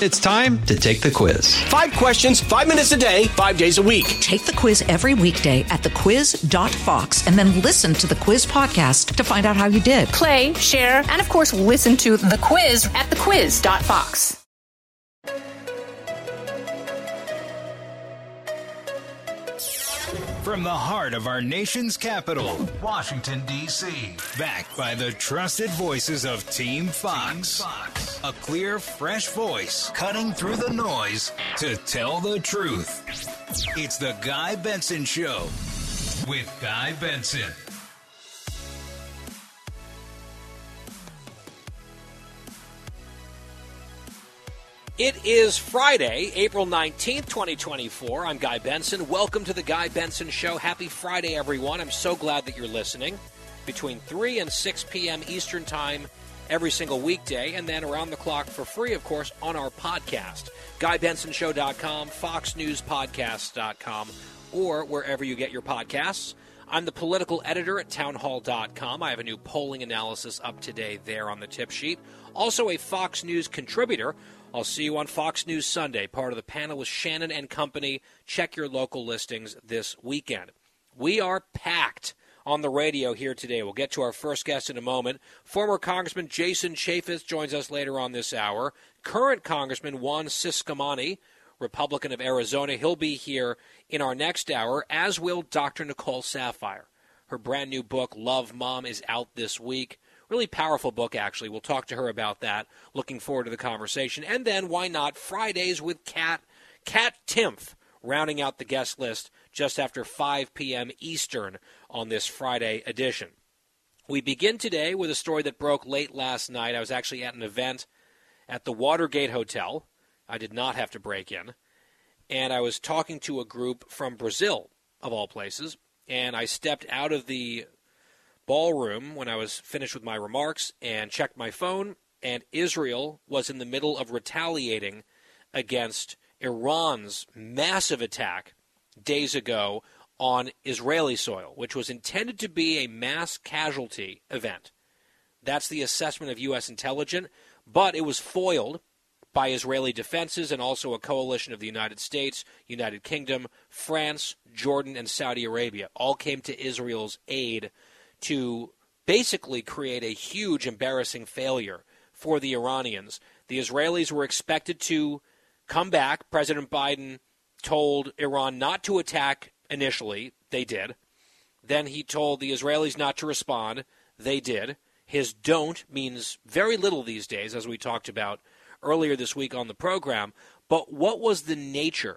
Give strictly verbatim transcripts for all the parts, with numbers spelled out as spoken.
It's time to take the quiz. Five questions, five minutes a day, five days a week. Take the quiz every weekday at the quiz dot fox and then listen to the quiz podcast to find out how you did. Play, share, and of course, listen to the quiz at the quiz dot fox. From the heart of our nation's capital, Washington, D C, backed by the trusted voices of Team Fox. Team Fox. A clear, fresh voice cutting through the noise to tell the truth. It's the Guy Benson Show with Guy Benson. It is Friday, April nineteenth, twenty twenty-four. I'm Guy Benson. Welcome to the Guy Benson Show. Happy Friday, everyone. I'm so glad that you're listening. Between three and six p.m. Eastern Time every single weekday, and then around the clock for free, of course, on our podcast. Guy Benson Show dot com, Fox News Podcasts dot com, or wherever you get your podcasts. I'm the political editor at town hall dot com. I have a new polling analysis up today there on the tip sheet. Also a Fox News contributor. I'll see you on Fox News Sunday, part of the panel with Shannon and company. Check your local listings this weekend. We are packed on the radio here today. We'll get to our first guest in a moment. Former Congressman Jason Chaffetz joins us later on this hour. Current Congressman Juan Ciscomani, Republican of Arizona, he'll be here in our next hour, as will Doctor Nicole Saphier. Her brand new book, Love Mom, is out this week. Really powerful book, actually. We'll talk to her about that. Looking forward to the conversation. And then, why not, Fridays with Kat, Kat Timpf, rounding out the guest list just after five p.m. Eastern on this Friday edition. We begin today with a story that broke late last night. I was actually at an event at the Watergate Hotel. I did not have to break in. And I was talking to a group from Brazil, of all places, and I stepped out of the ballroom when I was finished with my remarks and checked my phone, and Israel was in the middle of retaliating against Iran's massive attack days ago on Israeli soil, which was intended to be a mass casualty event. That's the assessment of U S intelligence, but it was foiled by Israeli defenses and also a coalition of the United States, United Kingdom, France, Jordan, and Saudi Arabia all came to Israel's aid to basically create a huge, embarrassing failure for the Iranians. The Israelis were expected to come back. President Biden told Iran not to attack initially. They did. Then he told the Israelis not to respond. They did. His don't means very little these days, as we talked about earlier this week on the program. But what was the nature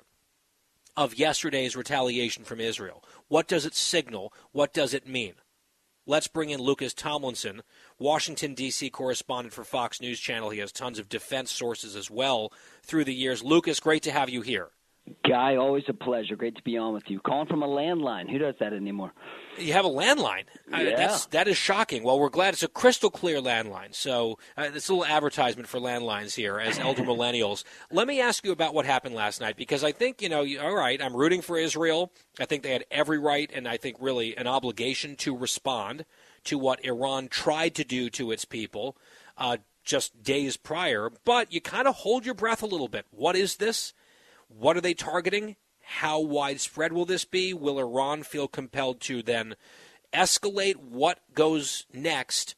of yesterday's retaliation from Israel? What does it signal? What does it mean? Let's bring in Lucas Tomlinson, Washington, D C correspondent for Fox News Channel. He has tons of defense sources as well through the years. Lucas, great to have you here. Guy, always a pleasure. Great to be on with you. Calling from a landline. Who does that anymore? You have a landline? Yeah. I, that's, that is shocking. Well, we're glad it's a crystal clear landline. So uh, it's a little advertisement for landlines here as elder millennials. Let me ask you about what happened last night, because I think, you know, you, all right, I'm rooting for Israel. I think they had every right and I think really an obligation to respond to what Iran tried to do to its people uh, just days prior. But you kind of hold your breath a little bit. What is this? What are they targeting? How widespread will this be? Will Iran feel compelled to then escalate? What goes next?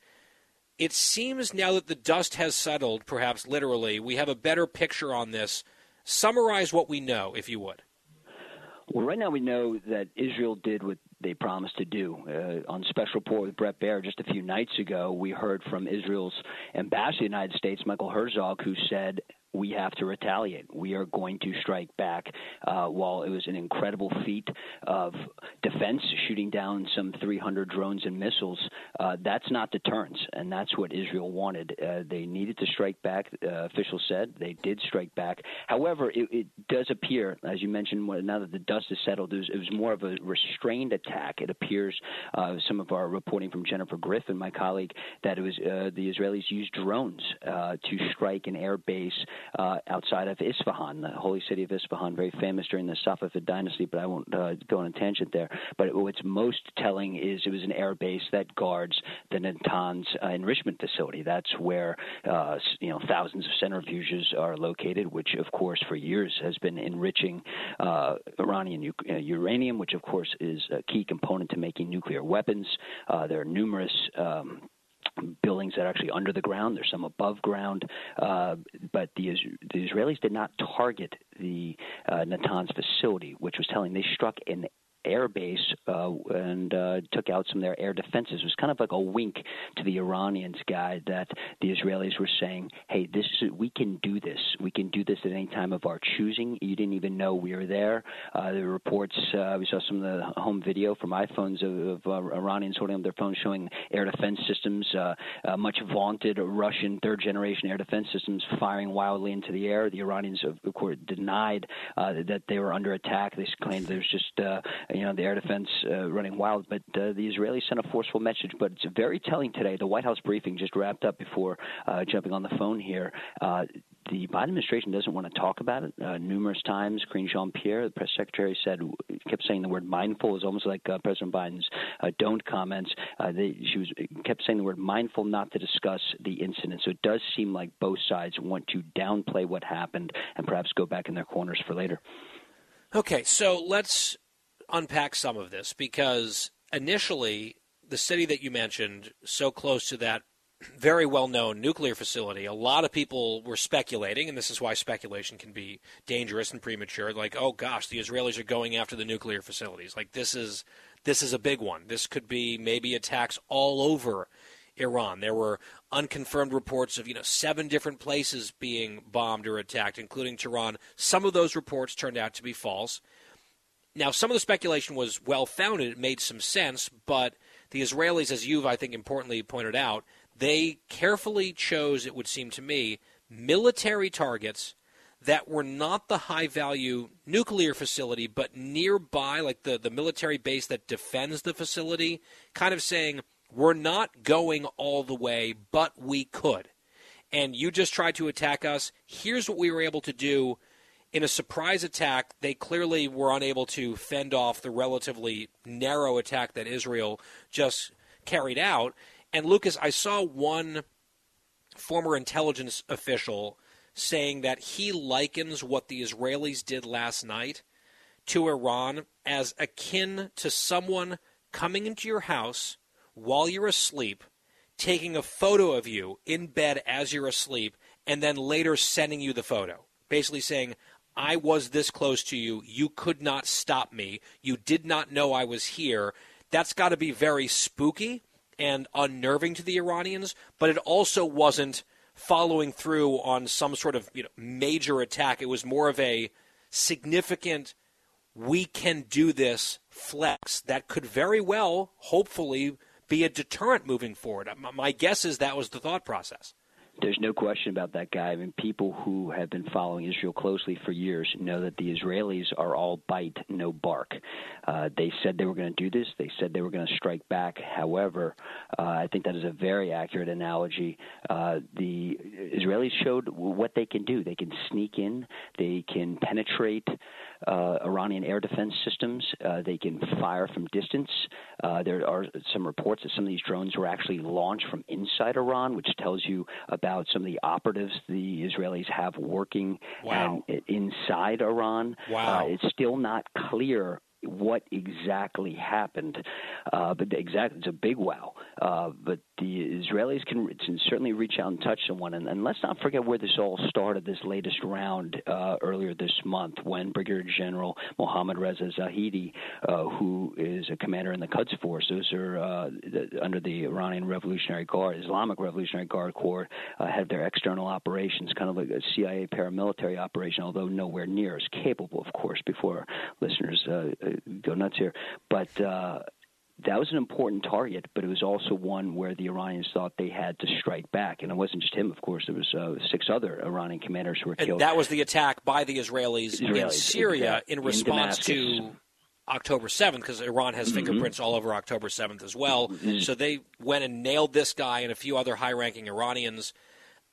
It seems now that the dust has settled, perhaps literally, we have a better picture on this. Summarize what we know, if you would. Well, right now we know that Israel did what they promised to do. Uh, on Special Report with Bret Baier just a few nights ago, we heard from Israel's ambassador to the United States, Michael Herzog, who said, we have to retaliate. We are going to strike back. Uh, while it was an incredible feat of defense, shooting down some three hundred drones and missiles, uh, that's not deterrence, and that's what Israel wanted. Uh, they needed to strike back, uh, officials said. They did strike back. However, it, it does appear, as you mentioned, now that the dust has settled, it was, it was more of a restrained attack. It appears, uh, some of our reporting from Jennifer Griffin, my colleague, that it was uh, the Israelis used drones uh, to strike an air base uh, outside of Isfahan, the holy city of Isfahan, very famous during the Safavid dynasty, but I won't uh, go on a tangent there. But what's most telling is it was an air base that guards the Natanz uh, enrichment facility. That's where uh, you know thousands of centrifuges are located, which, of course, for years has been enriching uh, Iranian u- uh, uranium, which, of course, is a key component to making nuclear weapons. Uh, there are numerous um, buildings that are actually under the ground. There's some above ground, uh, but the, the Israelis did not target the uh, Natanz facility, which was telling they struck an air base uh, and uh, took out some of their air defenses. It was kind of like a wink to the Iranians, guy, that the Israelis were saying, hey, this is, we can do this. We can do this at any time of our choosing. You didn't even know we were there. Uh, the reports, uh, we saw some of the home video from iPhones of, of uh, Iranians holding up their phones showing air defense systems, uh, uh, much vaunted Russian third-generation air defense systems firing wildly into the air. The Iranians, of course, denied uh, that they were under attack. They claimed there was just uh, you know, the air defense uh, running wild. But uh, the Israelis sent a forceful message. But it's very telling today. The White House briefing just wrapped up before uh, jumping on the phone here. Uh, the Biden administration doesn't want to talk about it. Uh, numerous times, Karine Jean-Pierre, the press secretary, said, kept saying the word mindful. Is almost like uh, President Biden's uh, don't comments. Uh, they, she was kept saying the word mindful, not to discuss the incident. So it does seem like both sides want to downplay what happened and perhaps go back in their corners for later. Okay, so let's unpack some of this, because initially the city that you mentioned, so close to that very well-known nuclear facility, a lot of people were speculating, and this is why speculation can be dangerous and premature, like, oh gosh, the Israelis are going after the nuclear facilities. Like, this is this is a big one. This could be maybe attacks all over Iran. There were unconfirmed reports of, you know, seven different places being bombed or attacked, including Tehran. Some of those reports turned out to be false. Now, some of the speculation was well-founded. It made some sense, but the Israelis, as you've, I think, importantly pointed out, they carefully chose, it would seem to me, military targets that were not the high-value nuclear facility, but nearby, like the, the military base that defends the facility, kind of saying, we're not going all the way, but we could. And you just tried to attack us. Here's what we were able to do. In a surprise attack, they clearly were unable to fend off the relatively narrow attack that Israel just carried out. And, Lucas, I saw one former intelligence official saying that he likens what the Israelis did last night to Iran as akin to someone coming into your house while you're asleep, taking a photo of you in bed as you're asleep, and then later sending you the photo, basically saying, I was this close to you. You could not stop me. You did not know I was here. That's got to be very spooky and unnerving to the Iranians, but it also wasn't following through on some sort of, you know, major attack. It was more of a significant, we can do this flex that could very well, hopefully, be a deterrent moving forward. My guess is that was the thought process. There's no question about that, guy. I mean, people who have been following Israel closely for years know that the Israelis are all bite, no bark. Uh, they said they were going to do this. They said they were going to strike back. However, uh, I think that is a very accurate analogy. Uh, the Israelis showed what they can do. They can sneak in. They can penetrate uh, Iranian air defense systems. Uh, they can fire from distance. Uh, there are some reports that some of these drones were actually launched from inside Iran, which tells you about some of the operatives the Israelis have working wow. um, inside Iran. Wow. Uh, it's still not clear what exactly happened, uh, but exactly it's a big wow. Uh, but the Israelis can, can certainly reach out and touch someone, and, and let's not forget where this all started. This latest round uh, earlier this month, when Brigadier General Mohammad Reza Zahidi, uh, who is a commander in the Quds Force, those are uh, the, under the Iranian Revolutionary Guard, Islamic Revolutionary Guard Corps, uh, had their external operations, kind of like a C I A paramilitary operation, although nowhere near as capable, of course. Before listeners uh, go nuts here, but uh, that was an important target, but it was also one where the Iranians thought they had to strike back. And it wasn't just him, of course. There was uh, six other Iranian commanders who were and killed. That was the attack by the Israelis, Israelis in Syria exactly. in response in to October seventh, because Iran has fingerprints mm-hmm. all over October seventh as well. Mm-hmm. So they went and nailed this guy and a few other high-ranking Iranians.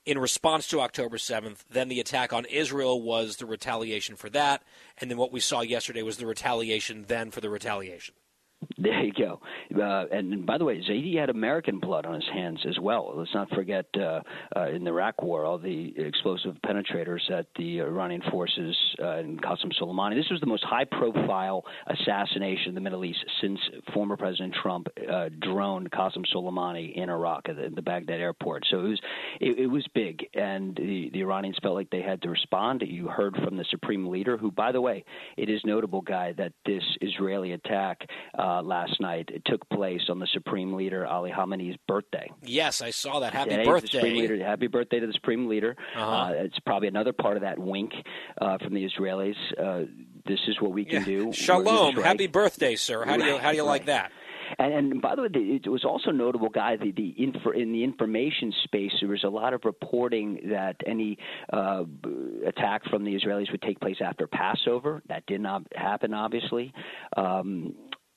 in response to October seventh. Then the attack on Israel was the retaliation for that. And then what we saw yesterday was the retaliation then for the retaliation. There you go. Uh, and, and by the way, Zaidi had American blood on his hands as well. Let's not forget uh, uh, in the Iraq War, all the explosive penetrators that the Iranian forces uh, and Qasem Soleimani. This was the most high-profile assassination in the Middle East since former President Trump uh, droned Qasem Soleimani in Iraq at the, the Baghdad airport. So it was it, it was big, and the, the Iranians felt like they had to respond. You heard from the Supreme Leader, who, by the way, it is notable, Guy, that this Israeli attack uh, Uh, last night. It took place on the Supreme Leader Ali Khamenei's birthday. Yes, I saw that. Happy Today, birthday. The Leader, happy birthday to the Supreme Leader. Uh-huh. Uh, it's probably another part of that wink uh, from the Israelis. Uh, this is what we can yeah. do. Shalom. Happy birthday, sir. How do you, how do you right. like that? And, and by the way, it was also notable, Guy, the, the infor, in the information space, there was a lot of reporting that any uh, attack from the Israelis would take place after Passover. That did not happen, obviously. Um,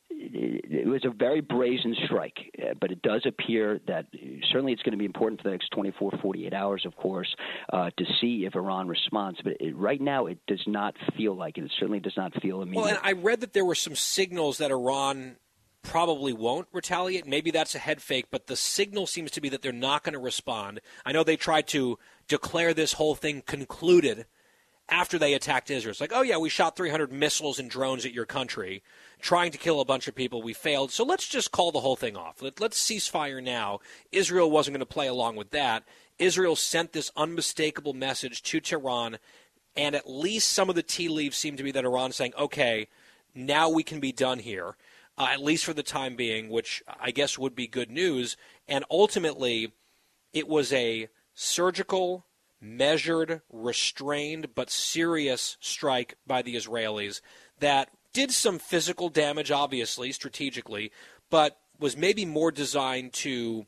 It was a very brazen strike, but it does appear that certainly it's going to be important for the next twenty-four, forty-eight hours, of course, uh, to see if Iran responds. But it, right now it does not feel like it. It certainly does not feel immediate. Well, and I read that there were some signals that Iran probably won't retaliate. Maybe that's a head fake, but the signal seems to be that they're not going to respond. I know they tried to declare this whole thing concluded after they attacked Israel. It's like, oh, yeah, we shot three hundred missiles and drones at your country, trying to kill a bunch of people. We failed. So let's just call the whole thing off. Let, let's cease fire now. Israel wasn't going to play along with that. Israel sent this unmistakable message to Tehran, and at least some of the tea leaves seem to be that Iran's saying, okay, now we can be done here, uh, at least for the time being, which I guess would be good news. And ultimately, it was a surgical, measured, restrained, but serious strike by the Israelis that did some physical damage, obviously, strategically, but was maybe more designed to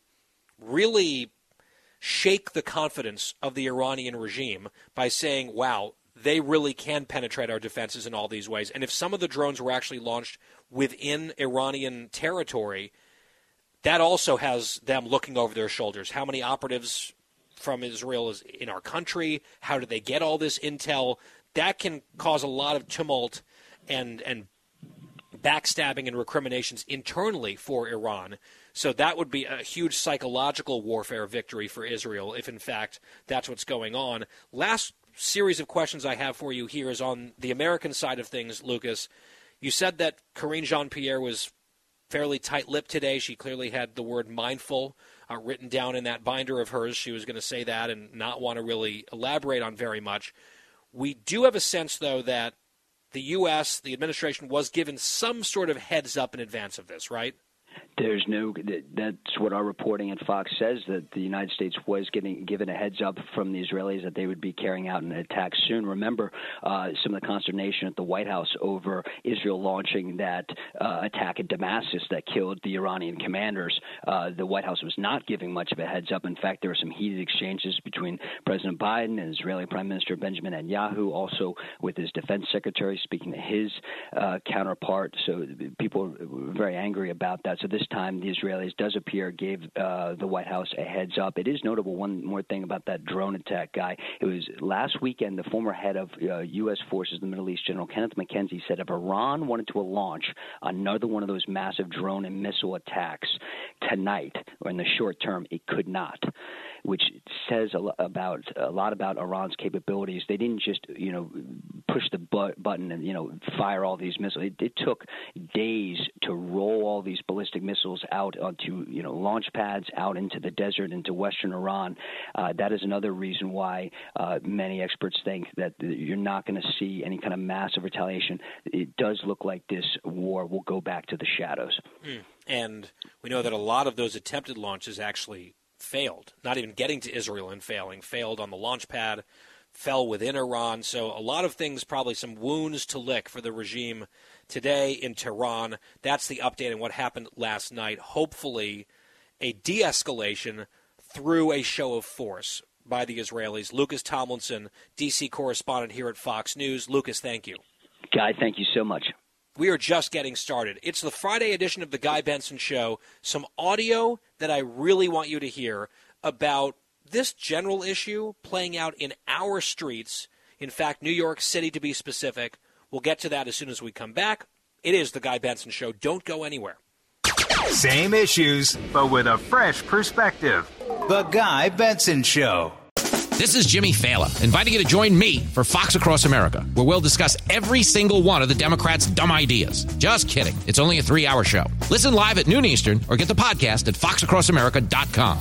really shake the confidence of the Iranian regime by saying, wow, they really can penetrate our defenses in all these ways. And if some of the drones were actually launched within Iranian territory, that also has them looking over their shoulders. How many operatives from Israel is in our country? How do they get all this intel? That can cause a lot of tumult and and backstabbing and recriminations internally for Iran. So that would be a huge psychological warfare victory for Israel if, in fact, that's what's going on. Last series of questions I have for you here is on the American side of things, Lucas. You said that Karine Jean-Pierre was fairly tight-lipped today. She clearly had the word mindful uh, written down in that binder of hers. She was going to say that and not want to really elaborate on very much. We do have a sense, though, that the U S, the administration, was given some sort of heads up in advance of this, right? There's no – that's what our reporting at Fox says, that the United States was getting given a heads up from the Israelis that they would be carrying out an attack soon. Remember uh, some of the consternation at the White House over Israel launching that uh, attack at Damascus that killed the Iranian commanders. Uh, the White House was not giving much of a heads up. In fact, there were some heated exchanges between President Biden and Israeli Prime Minister Benjamin Netanyahu, also with his defense secretary speaking to his uh, counterpart. So people were very angry about that. So this time the Israelis, does appear, gave uh, the White House a heads up. It is notable, one more thing about that drone attack, Guy. It was last weekend, the former head of uh, U S forces in the Middle East, General Kenneth McKenzie, said if Iran wanted to launch another one of those massive drone and missile attacks tonight or in the short term, it could not, which says a lot about a lot about Iran's capabilities. They didn't just, you know, push the bu- button and, you know, fire all these missiles. It, it took days to roll all these ballistic missiles out onto, you know, launch pads, out into the desert, into western Iran. Uh, that is another reason why uh, many experts think that you're not going to see any kind of massive retaliation. It does look like this war will go back to the shadows. Mm. And we know that a lot of those attempted launches actually failed, not even getting to Israel and failing, failed on the launch pad, fell within Iran. So a lot of things, probably some wounds to lick for the regime today in Tehran. That's the update on what happened last night. Hopefully a de-escalation through a show of force by the Israelis. Lucas Tomlinson, D C correspondent here at Fox News. Lucas, thank you. Guy, thank you so much. We are just getting started. It's the Friday edition of the Guy Benson Show. Some audio that I really want you to hear about this general issue playing out in our streets, in fact, New York City to be specific. We'll get to that as soon as we come back. It is The Guy Benson Show. Don't go anywhere. Same issues, but with a fresh perspective. The Guy Benson Show. This is Jimmy Fallon, inviting you to join me for Fox Across America, where we'll discuss every single one of the Democrats' dumb ideas. Just kidding. It's only a three-hour show. Listen live at noon Eastern or get the podcast at fox across america dot com.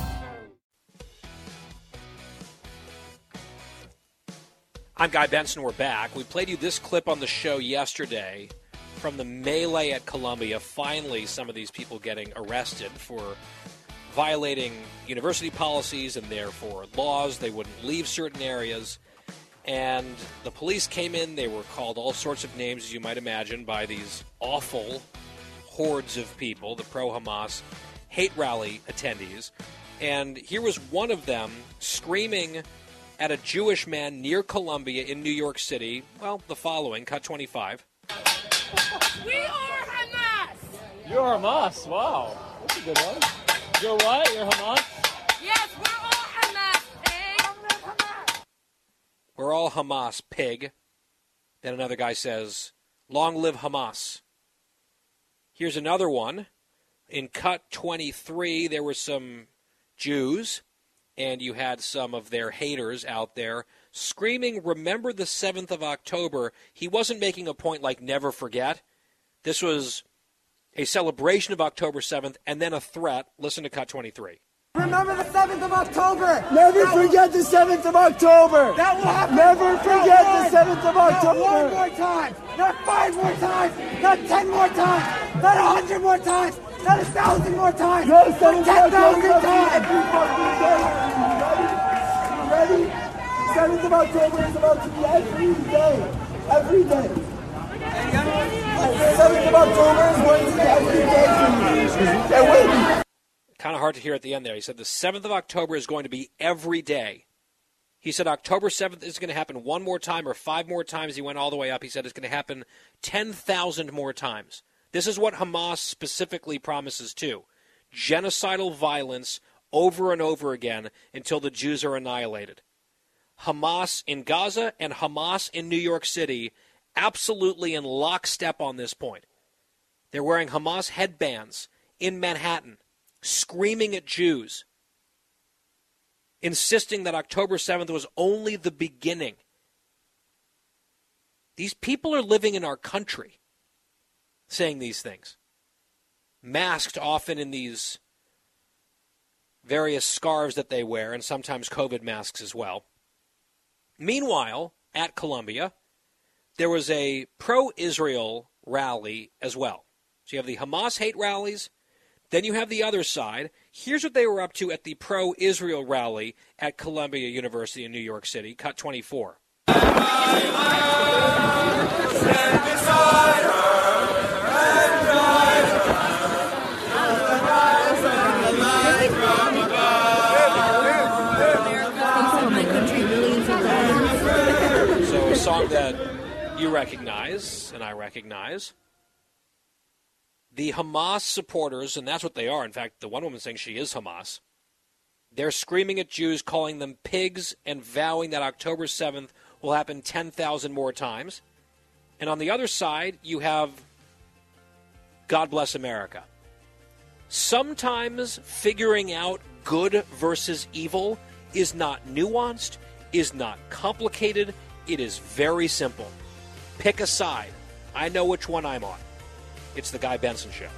I'm Guy Benson. We're back. We played you this clip on the show yesterday from the melee at Columbia. Finally, some of these people getting arrested for violating university policies and therefore laws. They wouldn't leave certain areas. And the police came in. They were called all sorts of names, as you might imagine, by these awful hordes of people, the pro-Hamas hate rally attendees. And here was one of them screaming at a Jewish man near Columbia in New York City. Well, the following, cut twenty-five. We are Hamas! You're Hamas, wow. That's a good one. You're what? You're Hamas? Yes, we're all Hamas, pig! We're all Hamas, pig. Then another guy says, long live Hamas. Here's another one. In cut twenty-three, there were some Jews, and you had some of their haters out there screaming, remember the seventh of October. He wasn't making a point like never forget. This was a celebration of October seventh, and then a threat. Listen to cut twenty-three. Remember the seventh of October. Never that forget will, the seventh of October. That will happen. Never forget the seventh of October. Not one more time. Not five more times. Not ten more times. Not a hundred more times. Not a thousand more times. No, seventh ten thousand times. Ready? Ready? seventh of October is about to be every day. Every day. The seventh of October is going to be every day for you. It will be. Kind of hard to hear at the end there. He said the seventh of October is going to be every day. He said October seventh is going to happen one more time or five more times. He went all the way up. He said it's going to happen ten thousand more times. This is what Hamas specifically promises too. Genocidal violence over and over again until the Jews are annihilated. Hamas in Gaza and Hamas in New York City absolutely in lockstep on this point. They're wearing Hamas headbands in Manhattan, screaming at Jews, insisting that October seventh was only the beginning. These people are living in our country saying these things, masked often in these various scarves that they wear, and sometimes COVID masks as well. Meanwhile, at Columbia, there was a pro-Israel rally as well. So you have the Hamas hate rallies, then you have the other side. Here's what they were up to at the pro-Israel rally at Columbia University in New York City. Cut twenty-four. So a song that you recognize, and I recognize. The Hamas supporters, and that's what they are. In fact, the one woman saying she is Hamas. They're screaming at Jews, calling them pigs, and vowing that October seventh will happen ten thousand more times. And on the other side, you have God Bless America. Sometimes figuring out good versus evil is not nuanced, is not complicated. It is very simple. Pick a side. I know which one I'm on. It's the Guy Benson Show.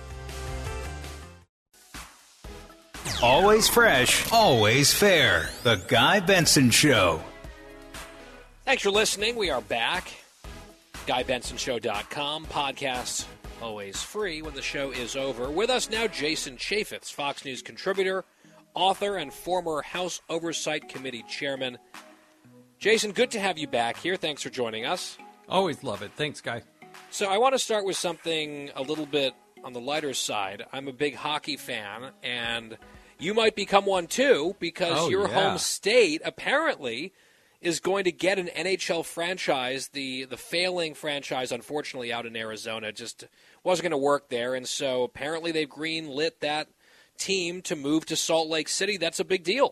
Always fresh, always fair. The Guy Benson Show. Thanks for listening. We are back. guy benson show dot com. Podcasts always free when the show is over. With us now, Jason Chaffetz, Fox News contributor, author, and former House Oversight Committee chairman. Jason, good to have you back here. Thanks for joining us. Always love it. Thanks, Guy. So I want to start with something a little bit on the lighter side. I'm a big hockey fan, and you might become one too, because oh, your yeah. home state apparently is going to get an N H L franchise. The the failing franchise, unfortunately, out in Arizona just wasn't going to work there, and so apparently they've green-lit that team to move to Salt Lake City. That's a big deal.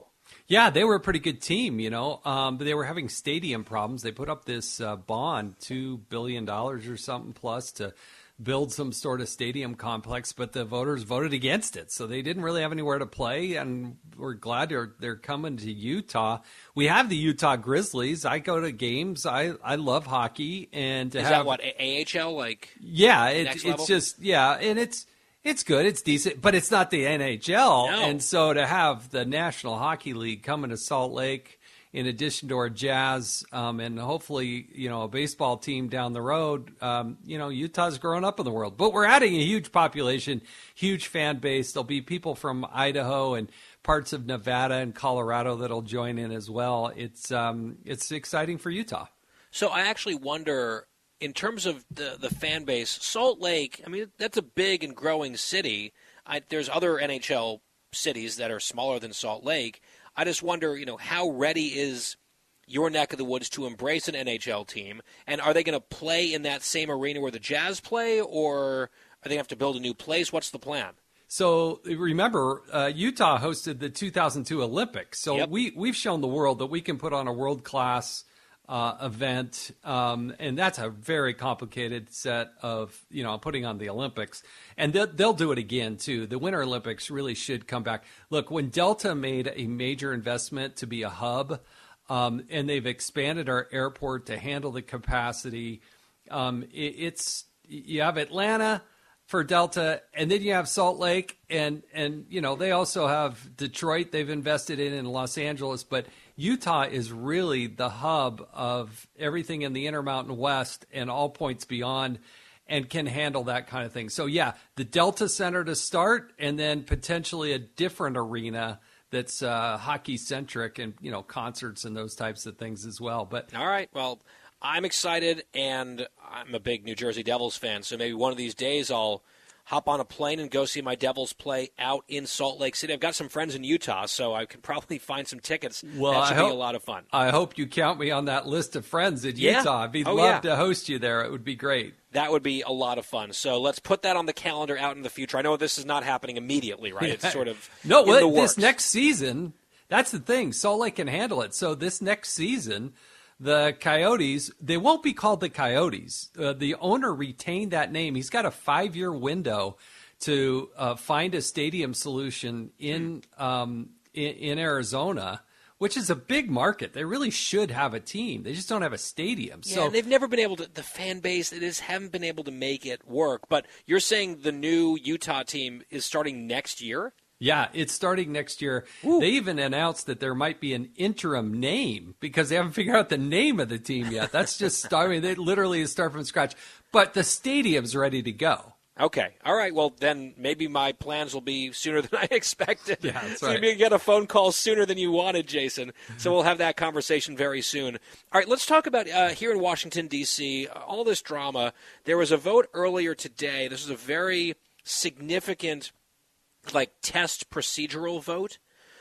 Yeah, they were a pretty good team, you know, um, but they were having stadium problems. They put up this uh, bond, two billion dollars or something plus, to build some sort of stadium complex, but the voters voted against it. So they didn't really have anywhere to play, and we're glad they're, they're coming to Utah. We have the Utah Grizzlies. I go to games. I, I love hockey. And to Is have, that what, A H L? Like, yeah, it, next it's level? just, yeah, and it's, It's good. It's decent, but it's not the N H L. No. And so to have the National Hockey League coming to Salt Lake, in addition to our Jazz, um, and hopefully, you know, a baseball team down the road, um, you know, Utah's growing up in the world. But we're adding a huge population, huge fan base. There'll be people from Idaho and parts of Nevada and Colorado that'll join in as well. It's um, it's exciting for Utah. So I actually wonder, in terms of the, the fan base, Salt Lake, I mean, that's a big and growing city. I, there's other N H L cities that are smaller than Salt Lake. I just wonder, you know, how ready is your neck of the woods to embrace an N H L team? And are they going to play in that same arena where the Jazz play, or are they going to have to build a new place? What's the plan? So remember, uh, Utah hosted the two thousand two Olympics. So Yep. we, we've shown the world that we can put on a world-class Uh, event, um, and that's a very complicated set of, you know, putting on the Olympics. And they'll, they'll do it again, too. The Winter Olympics really should come back. Look, when Delta made a major investment to be a hub, um, and they've expanded our airport to handle the capacity, um, it, it's you have Atlanta for Delta, and then you have Salt Lake, and, and you know, they also have Detroit they've invested in, in Los Angeles, but Utah is really the hub of everything in the Intermountain West and all points beyond, and can handle that kind of thing. So, yeah, the Delta Center to start, and then potentially a different arena that's uh, hockey-centric and, you know, concerts and those types of things as well. But All right, well, I'm excited, and I'm a big New Jersey Devils fan, so maybe one of these days I'll hop on a plane and go see my Devils play out in Salt Lake City. I've got some friends in Utah, so I can probably find some tickets. Well, that should I be hope, a lot of fun. I hope you count me on that list of friends in Yeah. Utah. I'd be Oh, love yeah. to host you there. It would be great. That would be a lot of fun. So let's put that on the calendar out in the future. I know this is not happening immediately, right? It's sort of no, in well, the works. this next season, that's the thing. Salt Lake can handle it. So this next season, the Coyotes, they won't be called the Coyotes. Uh, the owner retained that name. He's got a five-year window to uh, find a stadium solution in, um, in in Arizona, which is a big market. They really should have a team. They just don't have a stadium. Yeah, so and they've never been able to, the fan base, they just haven't been able to make it work. But you're saying the new Utah team is starting next year? Yeah, it's starting next year. They even announced that there might be an interim name because they haven't figured out the name of the team yet. That's just, I mean, they literally start from scratch. But the stadium's ready to go. Okay. All right. Well, then maybe my plans will be sooner than I expected. Yeah, that's so right. maybe you get a phone call sooner than you wanted, Jason. So we'll have that conversation very soon. All right. Let's talk about uh, here in Washington, D C, all this drama. There was a vote earlier today. This is a very significant, like, test procedural vote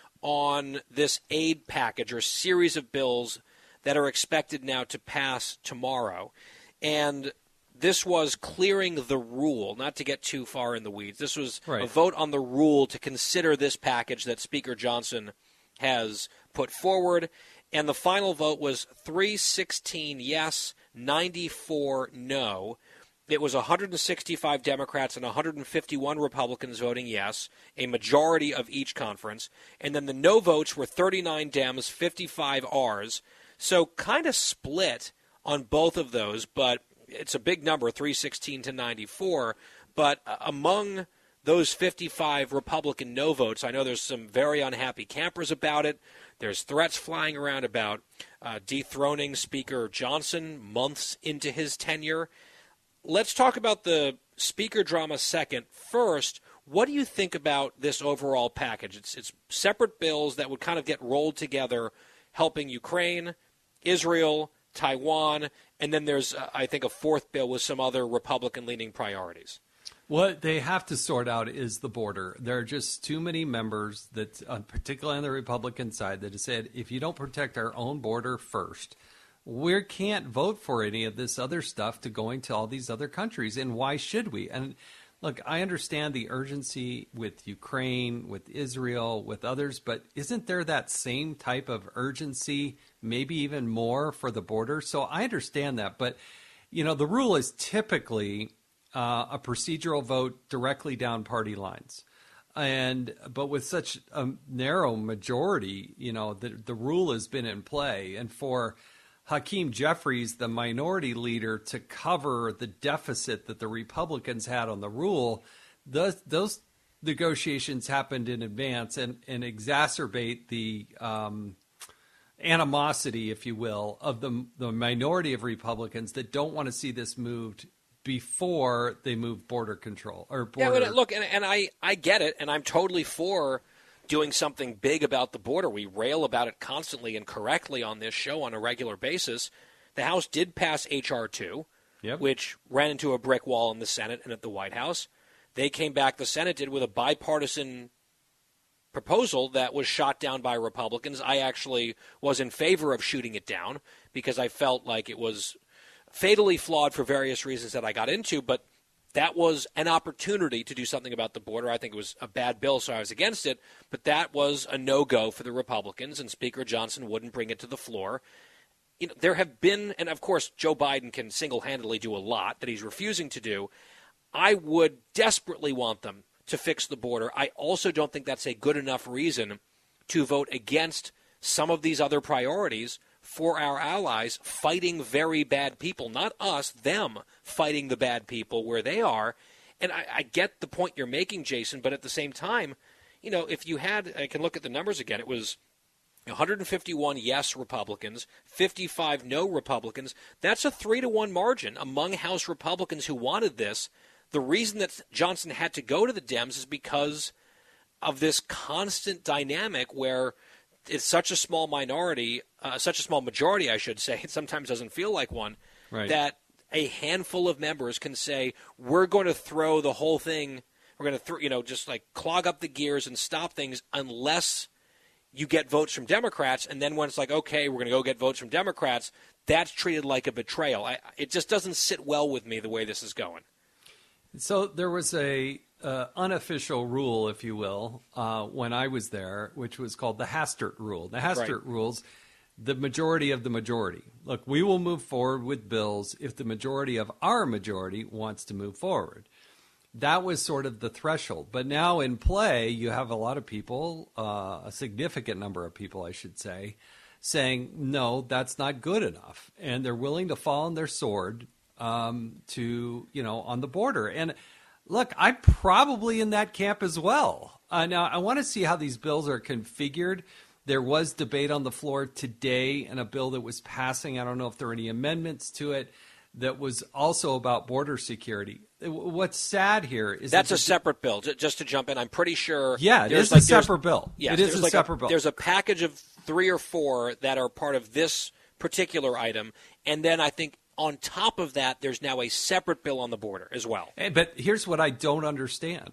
on this aid package or series of bills that are expected now to pass tomorrow. And this was clearing the rule, not to get too far in the weeds. This was Right. a vote on the rule to consider this package that Speaker Johnson has put forward. And the final vote was three sixteen yes, ninety-four no. It was one hundred sixty-five Democrats and one hundred fifty-one Republicans voting yes, a majority of each conference. And then the no votes were thirty-nine Dems, fifty-five Rs. So kind of split on both of those, but it's a big number, three sixteen to ninety-four. But among those fifty-five Republican no votes, I know there's some very unhappy campers about it. There's threats flying around about uh, dethroning Speaker Johnson months into his tenure. Let's talk about the speaker drama second. First, what do you think about this overall package? It's, it's separate bills that would kind of get rolled together, helping Ukraine, Israel, Taiwan, and then there's, uh, I think, a fourth bill with some other Republican-leaning priorities. What they have to sort out is the border. There are just too many members, that, uh, particularly on the Republican side, that have said, if you don't protect our own border first, we can't vote for any of this other stuff to going to all these other countries. And why should we? And look, I understand the urgency with Ukraine, with Israel, with others, but isn't there that same type of urgency, maybe even more for the border? So I understand that. But, you know, the rule is typically uh, a procedural vote directly down party lines. And but with such a narrow majority, you know, the, the rule has been in play. And for Hakeem Jeffries, the minority leader, to cover the deficit that the Republicans had on the rule, those, those negotiations happened in advance and, and exacerbate the um, animosity, if you will, of the, the minority of Republicans that don't want to see this moved before they move border control or border. Yeah, but look, and, and I, I get it, and I'm totally for doing something big about the border. We rail about it constantly and correctly on this show on a regular basis. The House did pass H R two, yep. which ran into a brick wall in the Senate and at the White House. They came back, the Senate did, with a bipartisan proposal that was shot down by Republicans. I actually was in favor of shooting it down because I felt like it was fatally flawed for various reasons that I got into, but that was an opportunity to do something about the border. I think it was a bad bill, so I was against it, but that was a no-go for the Republicans, and Speaker Johnson wouldn't bring it to the floor. You know, there have been, and of course Joe Biden can single-handedly do a lot that he's refusing to do. I would desperately want them to fix the border. I also don't think that's a good enough reason to vote against some of these other priorities for our allies fighting very bad people, not us, them fighting the bad people where they are. And I, I get the point you're making, Jason, but at the same time, you know, if you had, I can look at the numbers again, it was one hundred fifty-one yes Republicans, fifty-five no Republicans. That's a three to one margin among House Republicans who wanted this. The reason that Johnson had to go to the Dems is because of this constant dynamic where it's such a small minority, uh, such a small majority, I should say, it sometimes doesn't feel like one, right. that a handful of members can say, we're going to throw the whole thing, we're going to, th- you know, just like clog up the gears and stop things unless you get votes from Democrats. And then when it's like, okay, we're going to go get votes from Democrats, that's treated like a betrayal. I, it just doesn't sit well with me the way this is going. So there was a uh, unofficial rule, if you will, uh, when I was there, which was called the Hastert rule. The Hastert right. rules, the majority of the majority. Look, we will move forward with bills if the majority of our majority wants to move forward. That was sort of the threshold. But now in play, you have a lot of people, uh, a significant number of people, I should say, saying, no, that's not good enough. And they're willing to fall on their sword um, to, you know, on the border. And look, I'm probably in that camp as well. Uh, now, I want to see how these bills are configured. There was debate on the floor today in a bill that was passing. I don't know if there are any amendments to it that was also about border security. What's sad here is that's that a separate bill. Just to jump in, I'm pretty sure. Yeah, it is like, a separate bill. Yes, it is a like separate a, bill. There's a package of three or four that are part of this particular item, and then I think on top of that, there's now a separate bill on the border as well. But here's what I don't understand: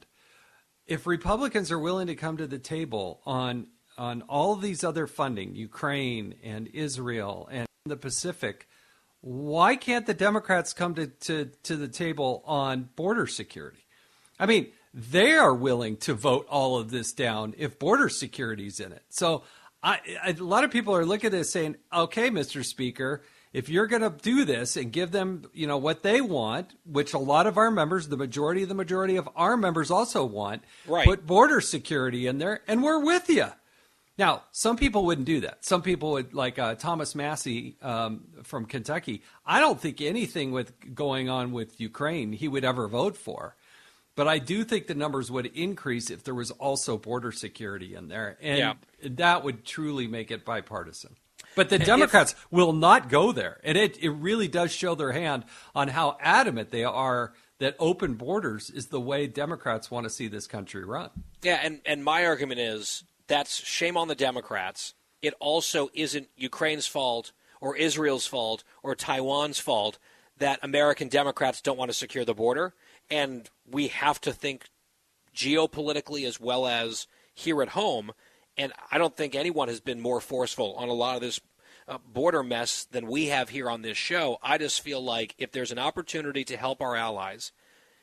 if Republicans are willing to come to the table on on all of these other funding, Ukraine and Israel and the Pacific, why can't the Democrats come to, to, to the table on border security? I mean, they are willing to vote all of this down if border security is in it. So I, I, a lot of people are looking at this saying, okay, Mister Speaker, if you're going to do this and give them, you know, what they want, which a lot of our members, the majority of the majority of our members also want, right. Put border security in there, and we're with you. Now, some people wouldn't do that. Some people would, like uh, Thomas Massey um, from Kentucky. I don't think anything with going on with Ukraine he would ever vote for. But I do think the numbers would increase if there was also border security in there. And yeah. that would truly make it bipartisan. But the Democrats if, will not go there. And it, it really does show their hand on how adamant they are that open borders is the way Democrats want to see this country run. Yeah, and, and my argument is, that's shame on the Democrats. It also isn't Ukraine's fault or Israel's fault or Taiwan's fault that American Democrats don't want to secure the border. And we have to think geopolitically as well as here at home. And I don't think anyone has been more forceful on a lot of this uh, border mess than we have here on this show. I just feel like if there's an opportunity to help our allies,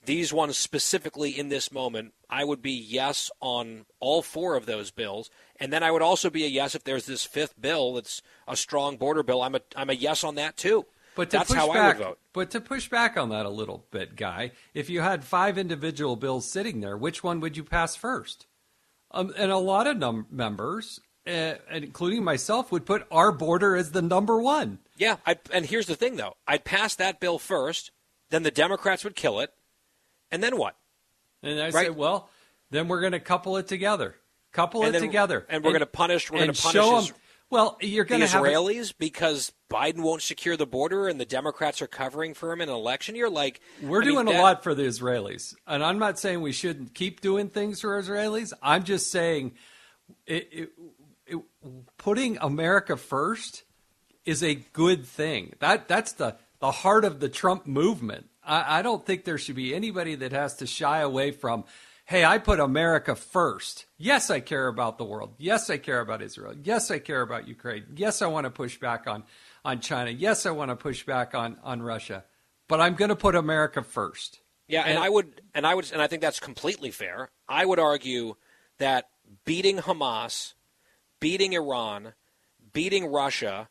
these ones specifically in this moment, I would be yes on all four of those bills. And then I would also be a yes if there's this fifth bill that's a strong border bill. I'm a, I'm a yes on that, too. But to that's push how back, I would vote. But to push back on that a little bit, Guy, if you had five individual bills sitting there, which one would you pass first? Um, and a lot of num- members, uh, including myself, would put our border as the number one. Yeah, I'd, and here's the thing, though. I'd pass that bill first, then the Democrats would kill it, and then what? And I right? say, well, then we're going to couple it together. Couple and it then, together. And we're going to punish, we're going to punish show Is- them, well, you're going the to have Israelis it, because Biden won't secure the border and the Democrats are covering for him in an election year. Like We're I doing mean, that, a lot for the Israelis. And I'm not saying we shouldn't keep doing things for Israelis. I'm just saying it, it, it, putting America first is a good thing. That That's the, the heart of the Trump movement. I, I don't think there should be anybody that has to shy away from, hey, I put America first. Yes, I care about the world. Yes, I care about Israel. Yes, I care about Ukraine. Yes, I want to push back on, on China. Yes, I want to push back on, on Russia. But I'm going to put America first. Yeah, and, and I would and I would and I think that's completely fair. I would argue that beating Hamas, beating Iran, beating Russia,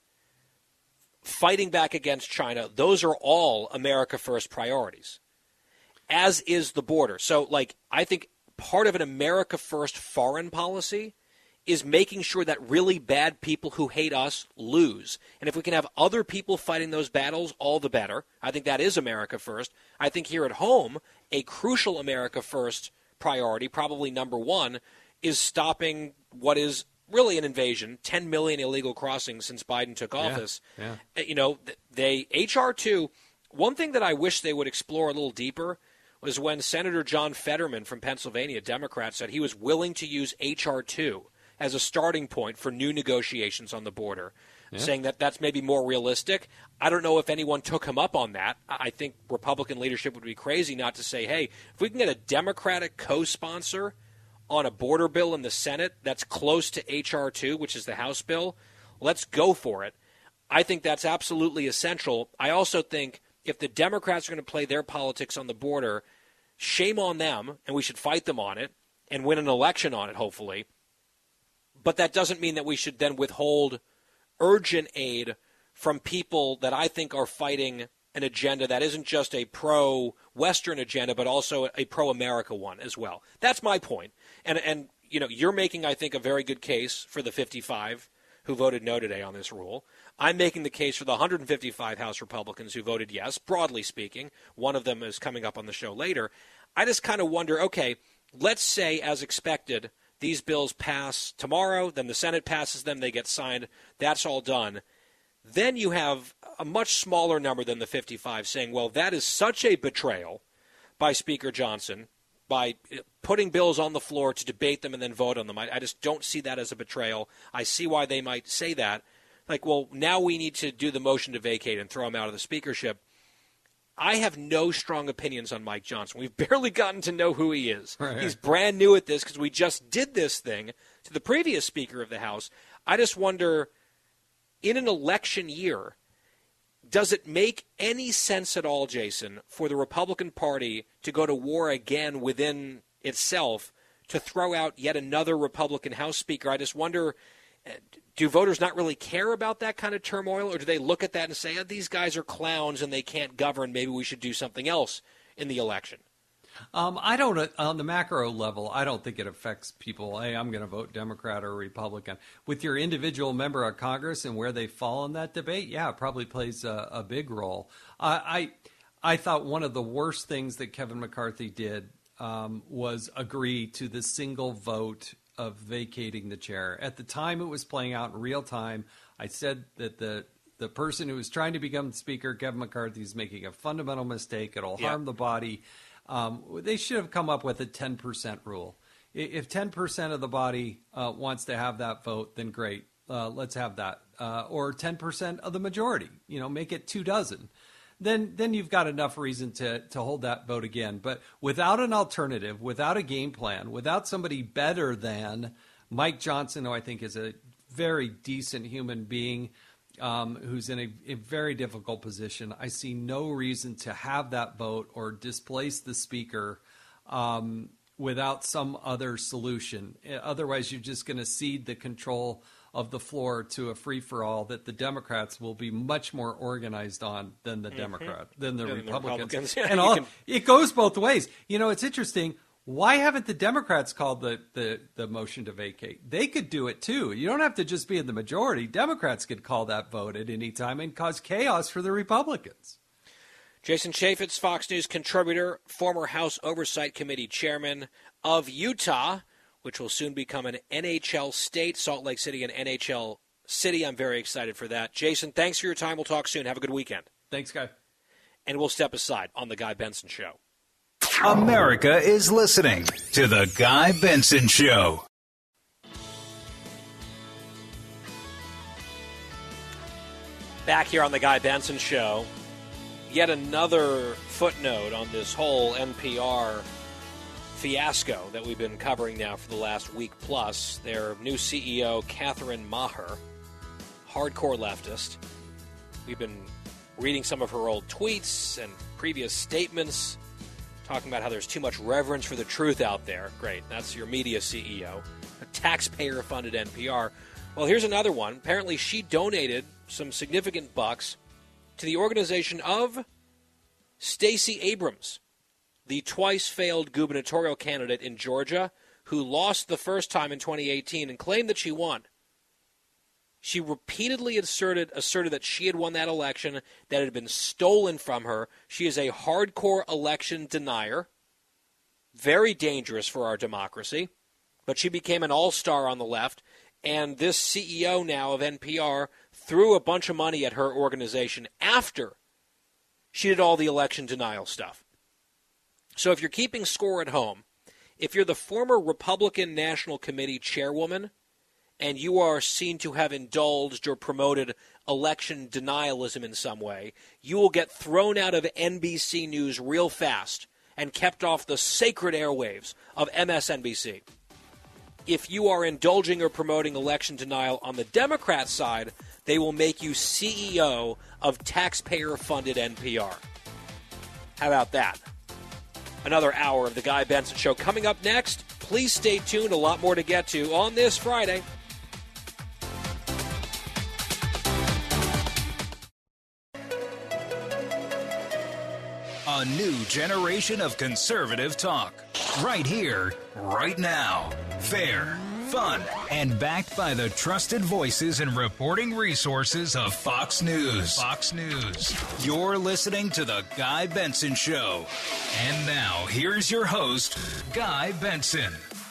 fighting back against China, those are all America first priorities. As is the border. So, like, I think part of an America first foreign policy is making sure that really bad people who hate us lose. And if we can have other people fighting those battles, all the better. I think that is America first. I think here at home, a crucial America first priority, probably number one, is stopping what is really an invasion, ten million illegal crossings since Biden took office. Yeah, yeah. You know, they H R two, one thing that I wish they would explore a little deeper was when Senator John Fetterman from Pennsylvania, Democrat, said he was willing to use H R two as a starting point for new negotiations on the border, yeah. saying that that's maybe more realistic. I don't know if anyone took him up on that. I think Republican leadership would be crazy not to say, hey, if we can get a Democratic co-sponsor on a border bill in the Senate that's close to H R two, which is the House bill, let's go for it. I think that's absolutely essential. I also think if the Democrats are going to play their politics on the border, shame on them, and we should fight them on it and win an election on it, hopefully. But that doesn't mean that we should then withhold urgent aid from people that I think are fighting an agenda that isn't just a pro-Western agenda, but also a pro-America one as well. That's my point. And, and you know, you're making, I think, a very good case for the fifty-five who voted no today on this rule. I'm making the case for the one hundred fifty-five House Republicans who voted yes, broadly speaking. One of them is coming up on the show later. I just kind of wonder, okay, let's say, as expected, these bills pass tomorrow, then the Senate passes them, they get signed, that's all done. Then you have a much smaller number than the fifty-five saying, well, that is such a betrayal by Speaker Johnson, by putting bills on the floor to debate them and then vote on them. I, I just don't see that as a betrayal. I see why they might say that. Like, well, now we need to do the motion to vacate and throw him out of the speakership. I have no strong opinions on Mike Johnson. We've barely gotten to know who he is. Right. He's brand new at this because we just did this thing to the previous Speaker of the House. I just wonder, in an election year, does it make any sense at all, Jason, for the Republican Party to go to war again within itself to throw out yet another Republican House Speaker? I just wonder, do voters not really care about that kind of turmoil, or do they look at that and say, oh, these guys are clowns and they can't govern, maybe we should do something else in the election? Um, I don't, on the macro level, I don't think it affects people. Hey, I'm going to vote Democrat or Republican. With your individual member of Congress and where they fall in that debate, yeah, it probably plays a, a big role. Uh, I, I thought one of the worst things that Kevin McCarthy did um, was agree to the single vote of vacating the chair. At the time it was playing out in real time, I said that the the person who was trying to become Speaker, Kevin McCarthy, is making a fundamental mistake. It'll yeah. harm the body. Um, they should have come up with a ten percent rule. If ten percent of the body uh, wants to have that vote, then great. Uh, let's have that. Uh, or ten percent of the majority, you know, make it two dozen. Then then you've got enough reason to, to hold that vote again. But without an alternative, without a game plan, without somebody better than Mike Johnson, who I think is a very decent human being, um, who's in a, a very difficult position. I see no reason to have that vote or displace the speaker um, without some other solution. Otherwise, you're just going to cede the control of the floor to a free-for-all that the Democrats will be much more organized on than the mm-hmm. Democrat, than the than Republicans. The Republicans. Yeah, and all, can... it goes both ways. You know, it's interesting. Why haven't the Democrats called the, the, the motion to vacate? They could do it too. You don't have to just be in the majority. Democrats could call that vote at any time and cause chaos for the Republicans. Jason Chaffetz, Fox News contributor, former House Oversight Committee chairman of Utah, which will soon become an N H L state, Salt Lake City, an N H L city. I'm very excited for that. Jason, thanks for your time. We'll talk soon. Have a good weekend. Thanks, Guy. And we'll step aside on The Guy Benson Show. America is listening to The Guy Benson Show. Back here on The Guy Benson Show, yet another footnote on this whole N P R fiasco that we've been covering now for the last week plus. Their new C E O, Catherine Maher, hardcore leftist. We've been reading some of her old tweets and previous statements, talking about how there's too much reverence for the truth out there. Great, that's your media C E O, a taxpayer-funded N P R. Well, here's another one. Apparently she donated some significant bucks to the organization of Stacey Abrams, the twice-failed gubernatorial candidate in Georgia who lost the first time in twenty eighteen and claimed that she won. She repeatedly asserted, asserted that she had won that election, that it had been stolen from her. She is a hardcore election denier, very dangerous for our democracy, but she became an all-star on the left, and this C E O now of N P R threw a bunch of money at her organization after she did all the election denial stuff. So if you're keeping score at home, if you're the former Republican National Committee chairwoman and you are seen to have indulged or promoted election denialism in some way, you will get thrown out of N B C News real fast and kept off the sacred airwaves of M S N B C. If you are indulging or promoting election denial on the Democrat side, they will make you C E O of taxpayer-funded N P R. How about that? Another hour of The Guy Benson Show coming up next. Please stay tuned. A lot more to get to on this Friday. A new generation of conservative talk. Right here, right now. Fair, fun, and backed by the trusted voices and reporting resources of Fox News. Fox News. You're listening to The Guy Benson Show. And now, here's your host, Guy Benson.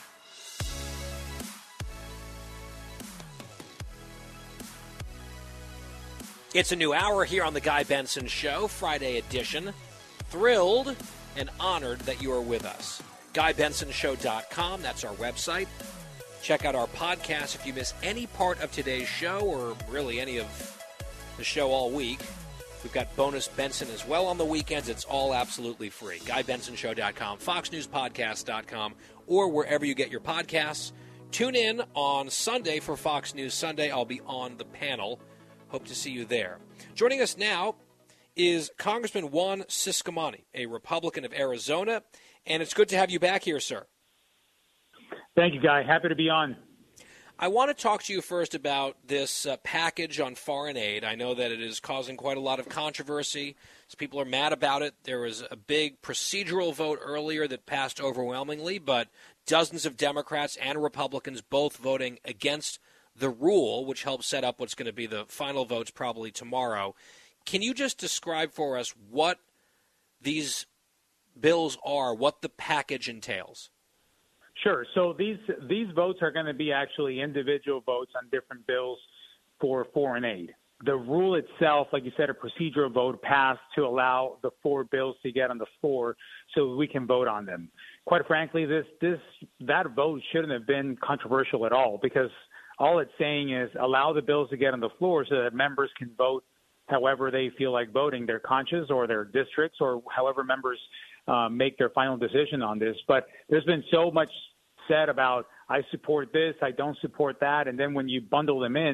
It's a new hour here on The Guy Benson Show, Friday edition. Thrilled and honored that you are with us. guy benson show dot com, that's our website. Check out our podcast if you miss any part of today's show or really any of the show all week. We've got Bonus Benson as well on the weekends. It's all absolutely free. guy benson show dot com, fox news podcast dot com, or wherever you get your podcasts. Tune in on Sunday for Fox News Sunday. I'll be on the panel. Hope to see you there. Joining us now is Congressman Juan Ciscomani, a Republican of Arizona, and it's good to have you back here, sir. Thank you, Guy. Happy to be on. I want to talk to you first about this uh, package on foreign aid. I know that it is causing quite a lot of controversy. So people are mad about it. There was a big procedural vote earlier that passed overwhelmingly, but dozens of Democrats and Republicans both voting against the rule, which helps set up what's going to be the final votes probably tomorrow. Can you just describe for us what these bills are, what the package entails? Sure. So these these votes are going to be actually individual votes on different bills for foreign aid. The rule itself, like you said, a procedural vote passed to allow the four bills to get on the floor so we can vote on them. Quite frankly, this this that vote shouldn't have been controversial at all, because all it's saying is allow the bills to get on the floor so that members can vote however they feel like voting, their conscience or their districts, or however members um, make their final decision on this. But there's been so much said about I support this, I don't support that, and then when you bundle them in,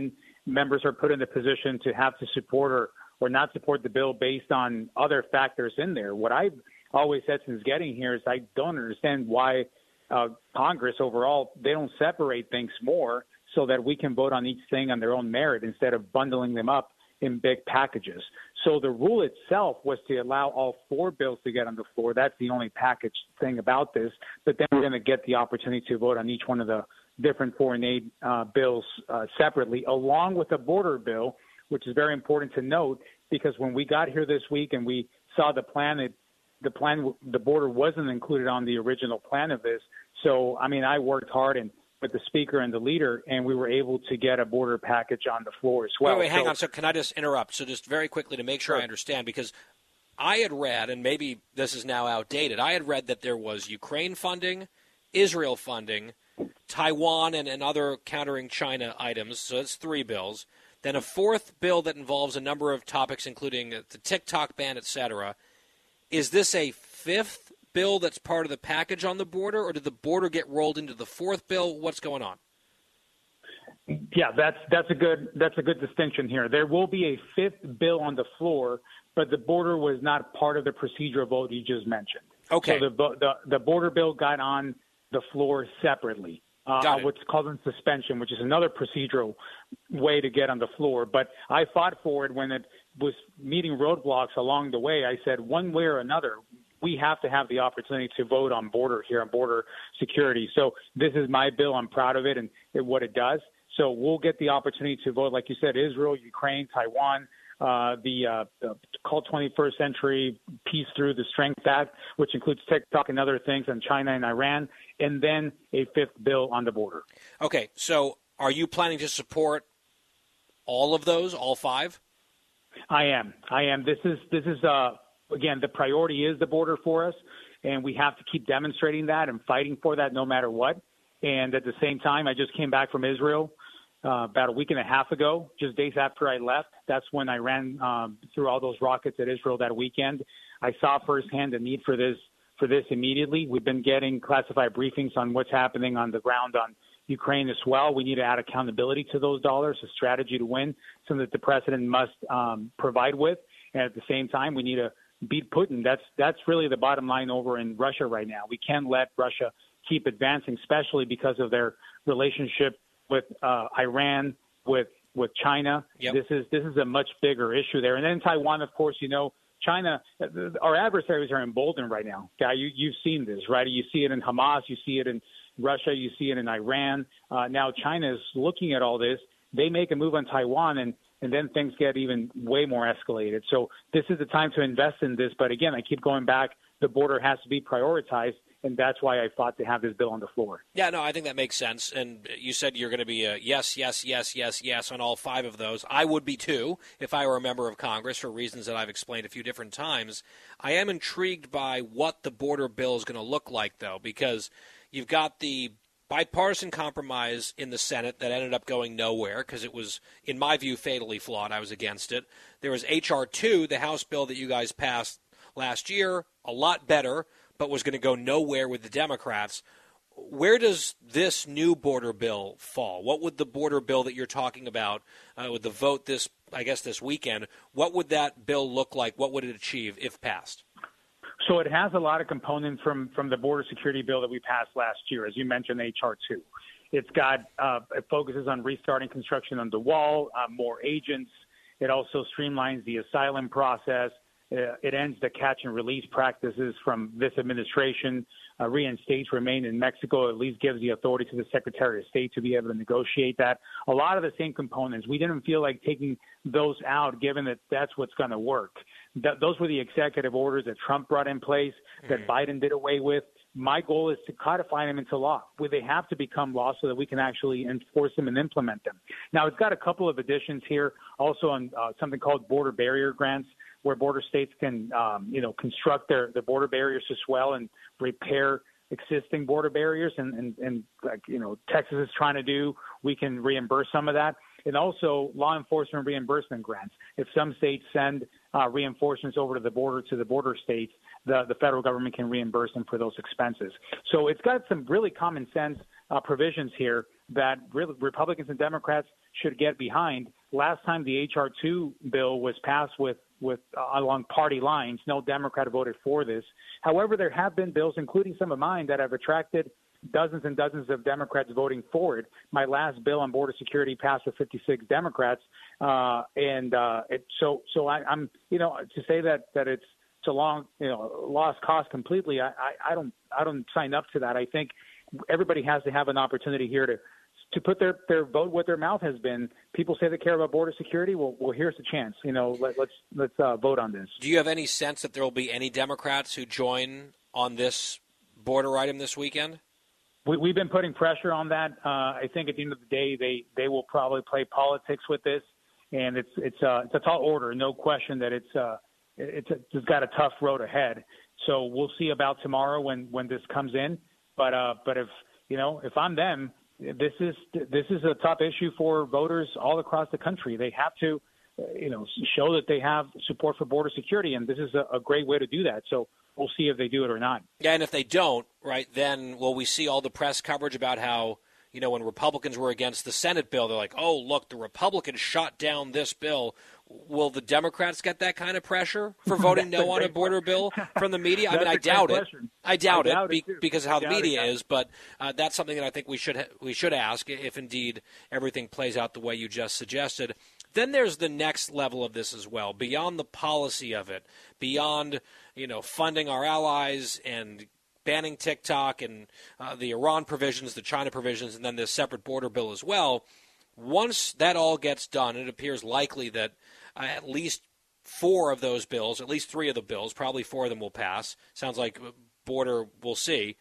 members are put in the position to have to support or, or not support the bill based on other factors in there. What I've always said since getting here is I don't understand why uh, Congress overall, they don't separate things more so that we can vote on each thing on their own merit instead of bundling them up in big packages. So the rule itself was to allow all four bills to get on the floor. That's the only package thing about this. But then we're going to get the opportunity to vote on each one of the different foreign aid uh, bills uh, separately, along with a border bill, which is very important to note because when we got here this week and we saw the plan, it, the plan, the border wasn't included on the original plan of this. So, I mean, I worked hard and with the speaker and the leader, and we were able to get a border package on the floor as well. Wait, wait, hang so, on. So can I just interrupt? So just very quickly to make sure sure. I understand, because I had read, and maybe this is now outdated, I had read that there was Ukraine funding, Israel funding, Taiwan and, and other countering China items, so that's three bills. Then a fourth bill that involves a number of topics, including the TikTok ban, et cetera. Is this a fifth bill that's part of the package on the border, or did the border get rolled into the fourth bill? What's going on? Yeah, that's that's a good that's a good distinction here. There will be a fifth bill on the floor, but the border was not part of the procedural vote you just mentioned. Okay. So the the, the border bill got on the floor separately. Uh, what's called in suspension, which is another procedural way to get on the floor. But I fought for it when it was meeting roadblocks along the way. I said one way or another, we have to have the opportunity to vote on border here on border security. So this is my bill. I'm proud of it and it, what it does. So we'll get the opportunity to vote, like you said, Israel, Ukraine, Taiwan, uh, the, uh, the called twenty-first Century Peace Through the Strength Act, which includes TikTok and other things, and China and Iran, and then a fifth bill on the border. Okay, so are you planning to support all of those, all five? I am. I am. This is this is uh, again, the priority is the border for us, and we have to keep demonstrating that and fighting for that no matter what. And at the same time, I just came back from Israel uh, about a week and a half ago, just days after I left. That's when I ran um, through all those rockets at Israel that weekend. I saw firsthand the need for this for this immediately. We've been getting classified briefings on what's happening on the ground on Ukraine as well. We need to add accountability to those dollars, a strategy to win, something that the president must um, provide with. And at the same time, we need to beat Putin. That's that's really the bottom line over in Russia right now. We can't let Russia keep advancing, especially because of their relationship with uh, Iran, with with China. Yep. This is this is a much bigger issue there. And then Taiwan, of course, you know, China, our adversaries are emboldened right now. Guy, you, you've seen this, right? You see it in Hamas, you see it in Russia, you see it in Iran. Uh, now China is looking at all this. They make a move on Taiwan, and, and then things get even way more escalated. So this is the time to invest in this. But again, I keep going back. The border has to be prioritized, and that's why I fought to have this bill on the floor. Yeah, no, I think that makes sense. And you said you're going to be a yes, yes, yes, yes, yes on all five of those. I would be too if I were a member of Congress for reasons that I've explained a few different times. I am intrigued by what the border bill is going to look like, though, because you've got the bipartisan compromise in the Senate that ended up going nowhere because it was, in my view, fatally flawed. I was against it. There was H R two, the House bill that you guys passed last year, a lot better, but was going to go nowhere with the Democrats. Where does this new border bill fall? What would the border bill that you're talking about uh, with the vote this, I guess, this weekend, what would that bill look like? What would it achieve if passed? So it has a lot of components from, from the border security bill that we passed last year, as you mentioned, H R two. It's got uh, it focuses on restarting construction on the wall, uh, more agents. It also streamlines the asylum process. Uh, it ends the catch and release practices from this administration. Uh, reinstates remain in Mexico, at least gives the authority to the Secretary of State to be able to negotiate that. A lot of the same components. We didn't feel like taking those out, given that that's what's going to work. Th- those were the executive orders that Trump brought in place, that mm-hmm. Biden did away with. My goal is to codify them into law, where they have to become law so that we can actually enforce them and implement them. Now, it's got a couple of additions here, also on uh, something called border barrier grants, where border states can, um, you know, construct their, their border barriers as well and repair existing border barriers. And, and, and like, you know, Texas is trying to do, we can reimburse some of that. And also law enforcement reimbursement grants. If some states send uh, reinforcements over to the border to the border states, the, the federal government can reimburse them for those expenses. So it's got some really common sense uh, provisions here that really Republicans and Democrats should get behind. last time the H R two bill was passed with, with uh, along party lines, no Democrat voted for this. However, there have been bills, including some of mine, that have attracted dozens and dozens of Democrats voting for it. My last bill on border security passed with fifty-six Democrats, uh, and uh, it, so so I, I'm you know to say that that it's it's a long you know lost cause completely. I, I, I don't I don't sign up to that. I think everybody has to have an opportunity here to to put their, their vote what their mouth has been. People say they care about border security. Well, well here's the chance. You know, let, let's let's uh, vote on this. Do you have any sense that there will be any Democrats who join on this border item this weekend? We, we've been putting pressure on that. Uh, I think at the end of the day, they, they will probably play politics with this, and it's it's uh, it's a tall order, no question that it's uh, it's, a, it's got a tough road ahead. So we'll see about tomorrow when, when this comes in. But uh, but if you know if I'm them, this is this is a top issue for voters all across the country. They have to you know show that they have support for border security, and this is a, a great way to do that. So we'll see if they do it or not. Yeah, and if they don't, right, then will we see all the press coverage about how, you know, when Republicans were against the Senate bill, they're like, oh, look, the Republicans shot down this bill. Will the Democrats get that kind of pressure for voting no on a border bill from the media? I mean, I doubt it. I doubt it, be, because of how the media is, but uh, that's something that I think we should ha- we should ask if indeed everything plays out the way you just suggested. Then there's the next level of this as well, beyond the policy of it, beyond, you know, funding our allies and banning TikTok and uh, the Iran provisions, the China provisions, and then this separate border bill as well. Once that all gets done, it appears likely that uh, at least four of those bills, at least three of the bills, probably four of them will pass. Sounds like border, we'll see.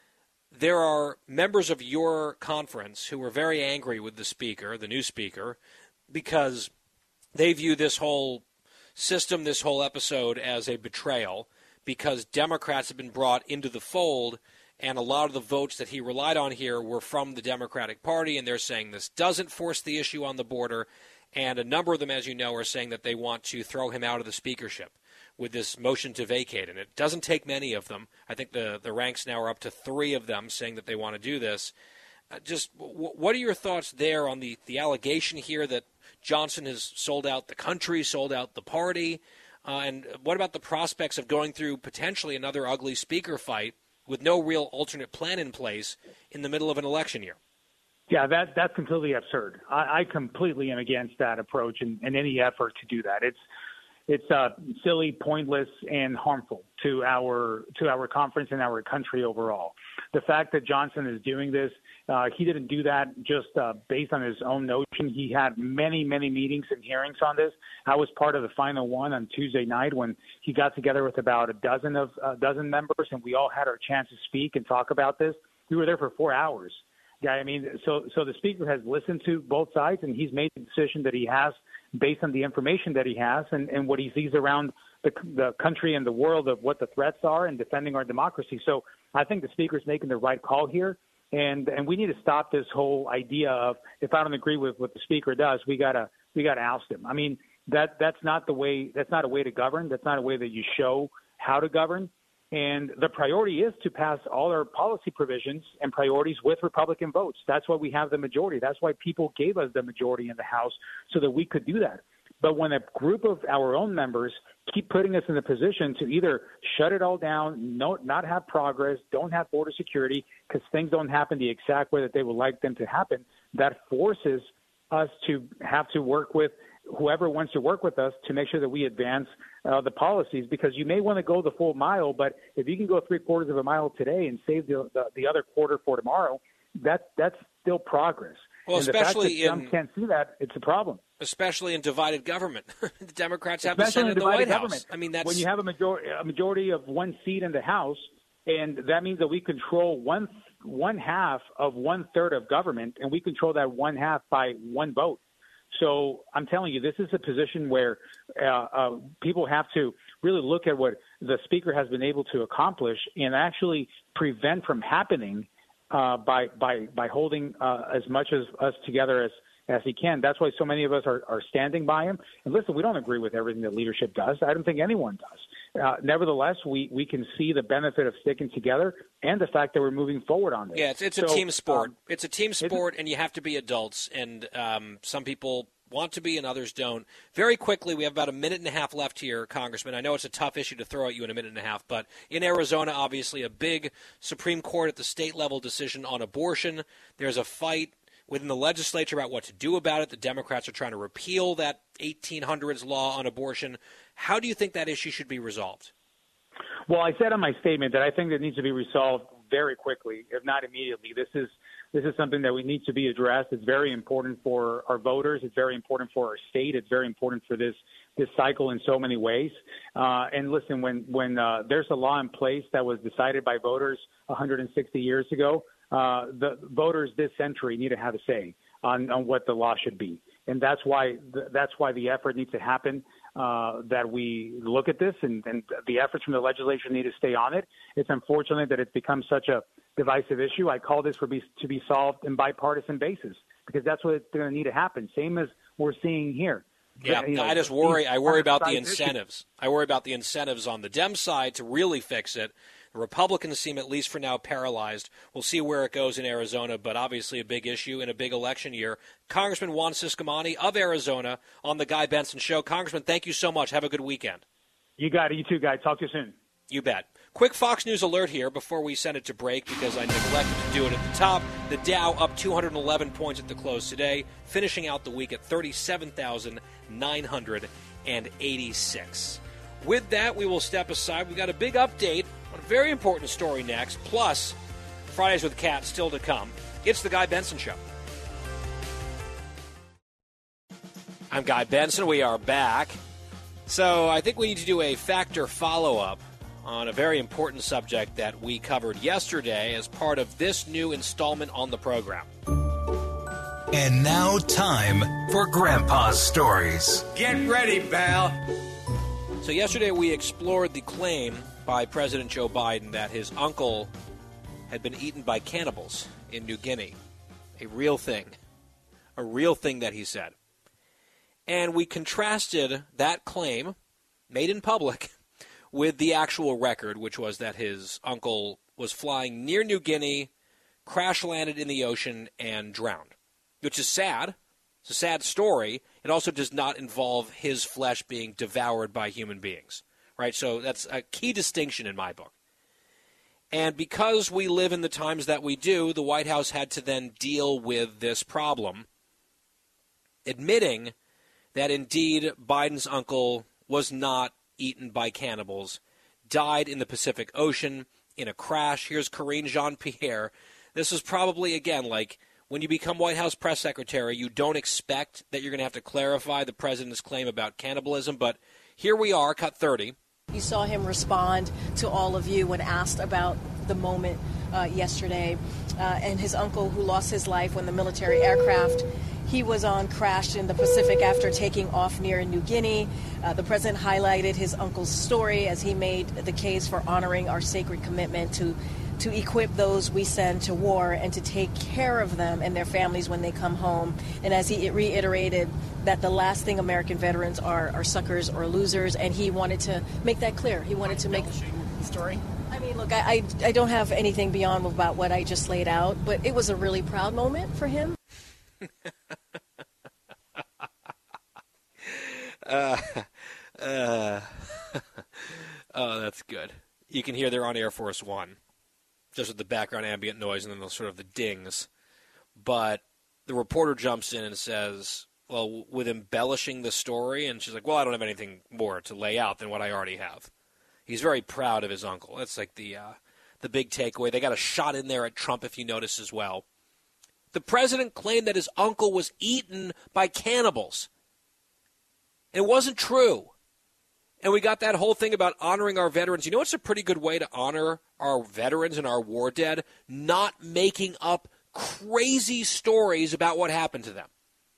There are members of your conference who are very angry with the speaker, the new speaker, because they view this whole system, this whole episode as a betrayal, because Democrats have been brought into the fold, and a lot of the votes that he relied on here were from the Democratic Party, and they're saying this doesn't force the issue on the border, and a number of them, as you know, are saying that they want to throw him out of the speakership with this motion to vacate, and it doesn't take many of them. I think the, the ranks now are up to three of them saying that they want to do this. Uh, just w- what are your thoughts there on the, the allegation here that Johnson has sold out the country, sold out the party? Uh, and what about the prospects of going through potentially another ugly speaker fight with no real alternate plan in place in the middle of an election year? Yeah, that that's completely absurd. I, I completely am against that approach and, and any effort to do that. It's it's uh, silly, pointless, and harmful to our to our conference and our country overall. The fact that Johnson is doing this, uh, he didn't do that just uh, based on his own notion. He had many, many meetings and hearings on this. I was part of the final one on Tuesday night when he got together with about a dozen of a uh, dozen members, and we all had our chance to speak and talk about this. We were there for four hours. Yeah, I mean, so so the speaker has listened to both sides, and he's made the decision that he has based on the information that he has and, and what he sees around the, the country and the world of what the threats are and defending our democracy. So I think the speaker's making the right call here, and and we need to stop this whole idea of if I don't agree with what the speaker does, we gotta we gotta oust him. I mean, that that's not the way. That's not a way to govern. That's not a way that you show how to govern. And the priority is to pass all our policy provisions and priorities with Republican votes. That's why we have the majority. That's why people gave us the majority in the House so that we could do that. But when a group of our own members keep putting us in the position to either shut it all down, no, not have progress, don't have border security because things don't happen the exact way that they would like them to happen, that forces us to have to work with whoever wants to work with us to make sure that we advance uh, the policies, because you may want to go the full mile, but if you can go three quarters of a mile today and save the the, the other quarter for tomorrow, that that's still progress. Well, and especially the fact that in some can't see that, it's a problem. Especially in divided government, the Democrats have especially the Senate and the White government. House. I mean, that's when you have a majority a majority of one seat in the House, and that means that we control one one half of one third of government, and we control that one half by one vote. So I'm telling you, this is a position where uh, uh, people have to really look at what the speaker has been able to accomplish and actually prevent from happening uh, by by by holding uh, as much as us together as, as he can. That's why so many of us are, are standing by him. And listen, we don't agree with everything that leadership does. I don't think anyone does. Uh, nevertheless, we, we can see the benefit of sticking together and the fact that we're moving forward on this. Yeah, it's, it's so, a team sport. Um, it's a team sport, and you have to be adults. And um, some people want to be and others don't. Very quickly, we have about a minute and a half left here, Congressman. I know it's a tough issue to throw at you in a minute and a half, but in Arizona, obviously, a big Supreme Court at the state level decision on abortion. There's a fight within the legislature about what to do about it. The Democrats are trying to repeal that eighteen hundreds law on abortion. How do you think that issue should be resolved? Well, I said in my statement that I think that needs to be resolved very quickly, if not immediately. This is this is something that we need to be addressed. It's very important for our voters. It's very important for our state. It's very important for this this cycle in so many ways. Uh, and listen, when when uh, there's a law in place that was decided by voters one hundred sixty years ago, uh, the voters this century need to have a say on, on what the law should be. And that's why that's why the effort needs to happen. Uh, that we look at this and, and the efforts from the legislature need to stay on it. It's unfortunate that it's become such a divisive issue. I call this for be, to be solved in bipartisan basis because that's what's going to need to happen, same as we're seeing here. Yeah, you know, I just worry. I worry about the issues. incentives. I worry about the incentives on the Dem side to really fix it. The Republicans seem, at least for now, paralyzed. We'll see where it goes in Arizona, but obviously a big issue in a big election year. Congressman Juan Ciscomani of Arizona on the Guy Benson Show. Congressman, thank you so much. Have a good weekend. You got it. You too, guys. Talk to you soon. You bet. Quick Fox News alert here before we send it to break because I neglected to do it at the top. The Dow up two hundred eleven points at the close today, finishing out the week at thirty-seven thousand nine hundred eighty-six. With that, we will step aside. We've got a big update on a very important story next, plus Fridays with Kat still to come. It's the Guy Benson Show. I'm Guy Benson. We are back. So I think we need to do a factor follow-up on a very important subject that we covered yesterday as part of this new installment on the program. And now time for Grandpa's Stories. Get ready, pal. So yesterday we explored the claim by President Joe Biden that his uncle had been eaten by cannibals in New Guinea. A real thing. A real thing that he said. And we contrasted that claim, made in public, with the actual record, which was that his uncle was flying near New Guinea, crash-landed in the ocean, and drowned. Which is sad. It's a sad story. It also does not involve his flesh being devoured by human beings. Right? So that's a key distinction in my book. And because we live in the times that we do, the White House had to then deal with this problem, admitting that indeed Biden's uncle was not eaten by cannibals, died in the Pacific Ocean in a crash. Here's Karine Jean-Pierre. This is probably, again, like when you become White House press secretary, you don't expect that you're going to have to clarify the president's claim about cannibalism, but here we are, cut thirty. You saw him respond to all of you when asked about the moment uh, yesterday, uh, and his uncle who lost his life when the military aircraft he was on crashed in the Pacific after taking off near New Guinea. Uh, the president highlighted his uncle's story as he made the case for honoring our sacred commitment to to equip those we send to war and to take care of them and their families when they come home. And as he reiterated that the last thing American veterans are are suckers or losers, and he wanted to make that clear. He wanted to make the story. I mean, look, I, I I don't have anything beyond about what I just laid out, but it was a really proud moment for him. uh, uh, oh, that's good. You can hear they're on Air Force One, just with the background ambient noise and then the sort of the dings. But the reporter jumps in and says, well, with embellishing the story, and she's like, well, I don't have anything more to lay out than what I already have. He's very proud of his uncle. That's like the uh, the big takeaway. They got a shot in there at Trump, if you notice as well. The president claimed that his uncle was eaten by cannibals. And it wasn't true. And we got that whole thing about honoring our veterans. You know what's a pretty good way to honor our veterans and our war dead? Not making up crazy stories about what happened to them.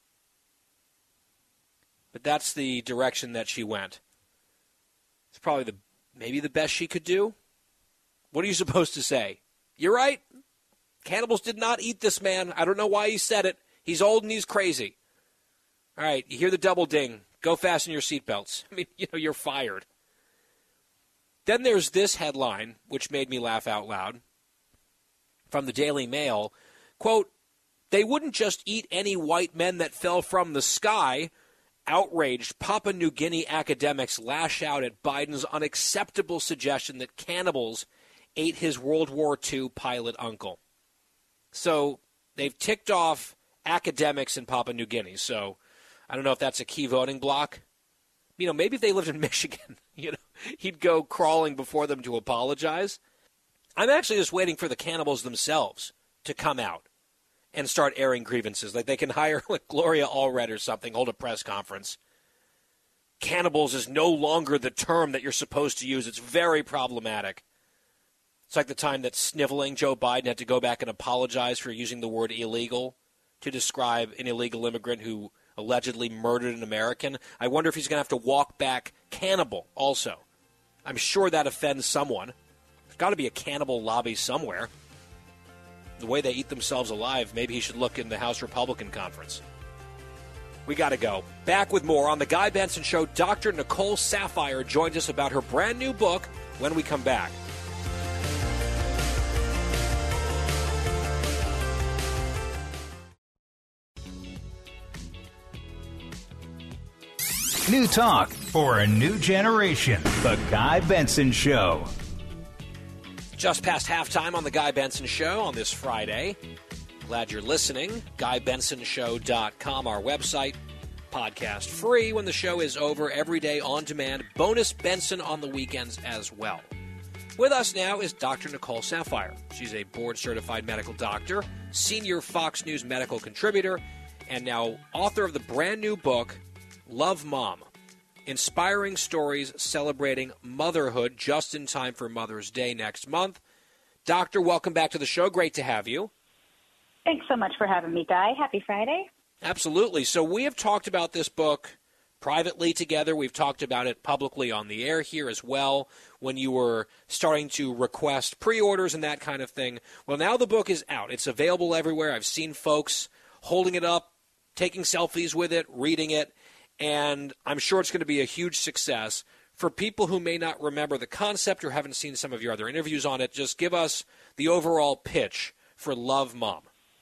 But that's the direction that she went. It's probably the maybe the best she could do. What are you supposed to say? You're right. Cannibals did not eat this man. I don't know why he said it. He's old and he's crazy. All right, you hear the double ding. Go fasten your seatbelts. I mean, you know, you're fired. Then there's this headline, which made me laugh out loud, from the Daily Mail. Quote, They wouldn't just eat any white men that fell from the sky. Outraged Papua New Guinea academics lash out at Biden's unacceptable suggestion that cannibals ate his World War Two pilot uncle. So they've ticked off academics in Papua New Guinea. So I don't know if that's a key voting block. You know, maybe if they lived in Michigan, you know, he'd go crawling before them to apologize. I'm actually just waiting for the cannibals themselves to come out and start airing grievances. Like they can hire like Gloria Allred or something, hold a press conference. Cannibals is no longer the term that you're supposed to use. It's very problematic. It's like the time that sniveling Joe Biden had to go back and apologize for using the word illegal to describe an illegal immigrant who allegedly murdered an American. I wonder if he's going to have to walk back cannibal also. I'm sure that offends someone. There's got to be a cannibal lobby somewhere. The way they eat themselves alive, maybe he should look in the House Republican conference. We got to go. Back with more on The Guy Benson Show. Doctor Nicole Saphier joins us about her brand new book when we come back. New talk for a new generation. The Guy Benson Show. Just past halftime on The Guy Benson Show on this Friday. Glad you're listening. guy benson show dot com, our website. Podcast free when the show is over. Every day on demand. Bonus Benson on the weekends as well. With us now is Doctor Nicole Saphier. She's a board-certified medical doctor, senior Fox News medical contributor, and now author of the brand new book, Love Mom. Inspiring stories celebrating motherhood just in time for Mother's Day next month. Doctor, welcome back to the show. Great to have you. Thanks so much for having me, Guy. Happy Friday. Absolutely. So we have talked about this book privately together. We've talked about it publicly on the air here as well when you were starting to request pre-orders and that kind of thing. Well, now the book is out. It's available everywhere. I've seen folks holding it up, taking selfies with it, reading it. And I'm sure it's going to be a huge success. For people who may not remember the concept or haven't seen some of your other interviews on it, just give us the overall pitch for Love Mom.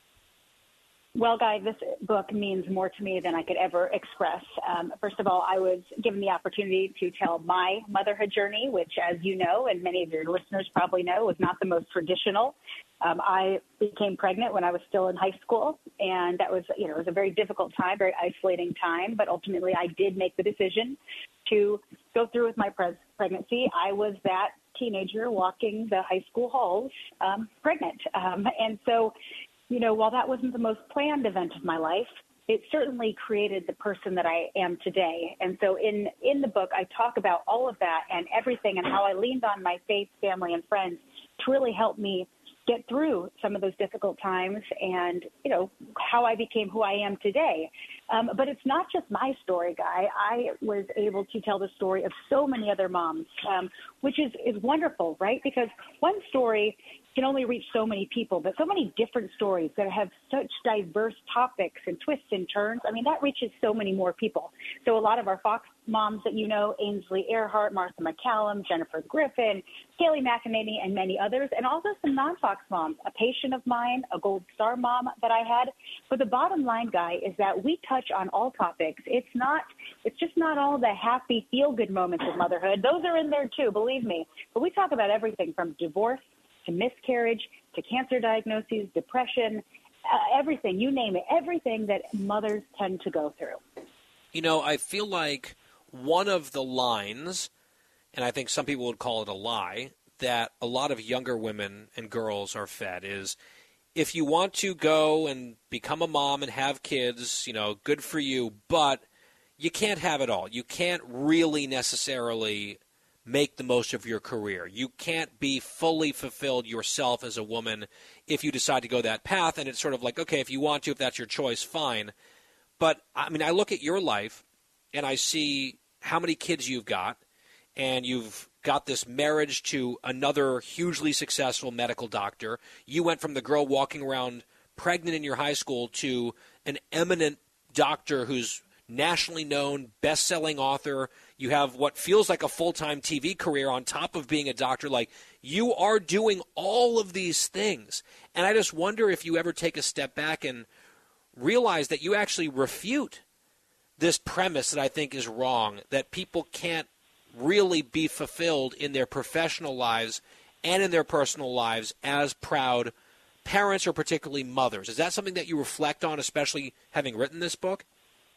Well, Guy, this book means more to me than I could ever express. Um, first of all, I was given the opportunity to tell my motherhood journey, which, as you know, and many of your listeners probably know, was not the most traditional. Um, I became pregnant when I was still in high school, and that was, you know, it was a very difficult time, very isolating time, but ultimately I did make the decision to go through with my pre- pregnancy. I was that teenager walking the high school halls um, pregnant. Um, and so, you know, while that wasn't the most planned event of my life, it certainly created the person that I am today. And so in, in the book, I talk about all of that and everything and how I leaned on my faith, family, and friends to really help me get through some of those difficult times and, you know, how I became who I am today. Um, but it's not just my story, Guy. I was able to tell the story of so many other moms, um, which is, is wonderful, right? Because one story can only reach so many people, but so many different stories that have such diverse topics and twists and turns. I mean, that reaches so many more people. So a lot of our Fox moms that you know, Ainsley Earhart, Martha McCallum, Jennifer Griffin, Kaylee McEnany, and many others, and also some non-Fox moms, a patient of mine, a Gold Star mom that I had. But the bottom line, Guy, is that we touch on all topics. It's not, it's just not all the happy, feel-good moments of motherhood. Those are in there too, believe me. But we talk about everything from divorce to miscarriage, to cancer diagnoses, depression, uh, everything, you name it, everything that mothers tend to go through. You know, I feel like one of the lines, and I think some people would call it a lie, that a lot of younger women and girls are fed is, if you want to go and become a mom and have kids, you know, good for you, but you can't have it all. You can't really necessarily make the most of your career. You can't be fully fulfilled yourself as a woman if you decide to go that path. And it's sort of like, okay, if you want to, if that's your choice, fine. But, I mean, I look at your life and I see how many kids you've got, and you've got this marriage to another hugely successful medical doctor. You went from the girl walking around pregnant in your high school to an eminent doctor who's nationally known, best-selling author. You have what feels like a full-time T V career on top of being a doctor. Like, you are doing all of these things. And I just wonder if you ever take a step back and realize that you actually refute this premise that I think is wrong, that people can't really be fulfilled in their professional lives and in their personal lives as proud parents or particularly mothers. Is that something that you reflect on, especially having written this book?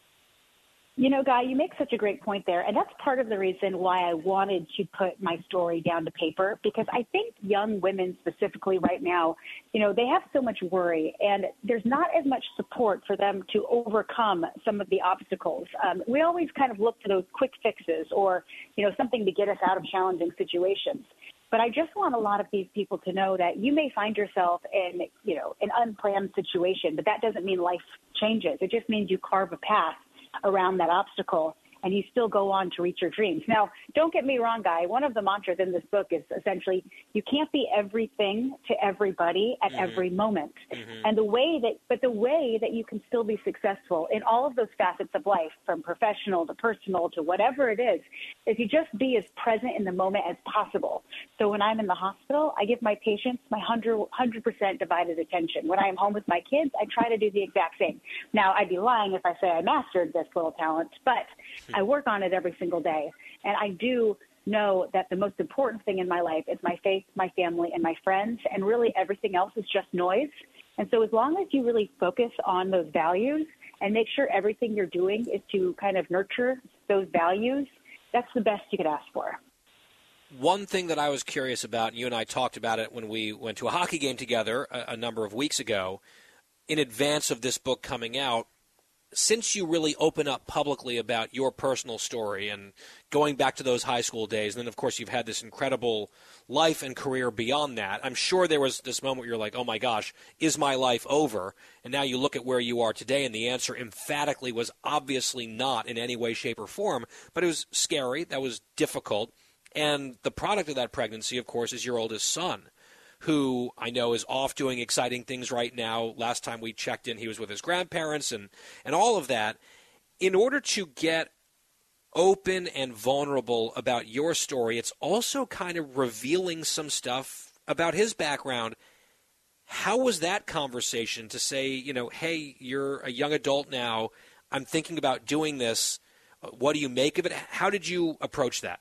You know, Guy, you make such a great point there, and that's part of the reason why I wanted to put my story down to paper, because I think young women specifically right now, you know, they have so much worry, and there's not as much support for them to overcome some of the obstacles. Um, we always kind of look for those quick fixes or, you know, something to get us out of challenging situations. But I just want a lot of these people to know that you may find yourself in, you know, an unplanned situation, but that doesn't mean life changes. It just means you carve a path around that obstacle, and you still go on to reach your dreams. Now, don't get me wrong, Guy. One of the mantras in this book is essentially you can't be everything to everybody at mm-hmm. every moment. Mm-hmm. And the way that, but the way that you can still be successful in all of those facets of life, from professional to personal to whatever it is, is you just be as present in the moment as possible. So when I'm in the hospital, I give my patients my one hundred percent divided attention. When I am home with my kids, I try to do the exact same. Now, I'd be lying if I say I mastered this little talent, but I work on it every single day. And I do know that the most important thing in my life is my faith, my family, and my friends, and really everything else is just noise. And so as long as you really focus on those values and make sure everything you're doing is to kind of nurture those values, that's the best you could ask for. One thing that I was curious about, and you and I talked about it when we went to a hockey game together a, a number of weeks ago, in advance of this book coming out, since you really open up publicly about your personal story and going back to those high school days, and then, of course, you've had this incredible life and career beyond that, I'm sure there was this moment where you're like, oh, my gosh, is my life over? And now you look at where you are today, and the answer emphatically was obviously not in any way, shape, or form, but it was scary. That was difficult. And the product of that pregnancy, of course, is your oldest son, who I know is off doing exciting things right now. Last time we checked in, he was with his grandparents and, and all of that. In order to get open and vulnerable about your story, it's also kind of revealing some stuff about his background. How was that conversation to say, you know, hey, you're a young adult now, I'm thinking about doing this, what do you make of it? How did you approach that?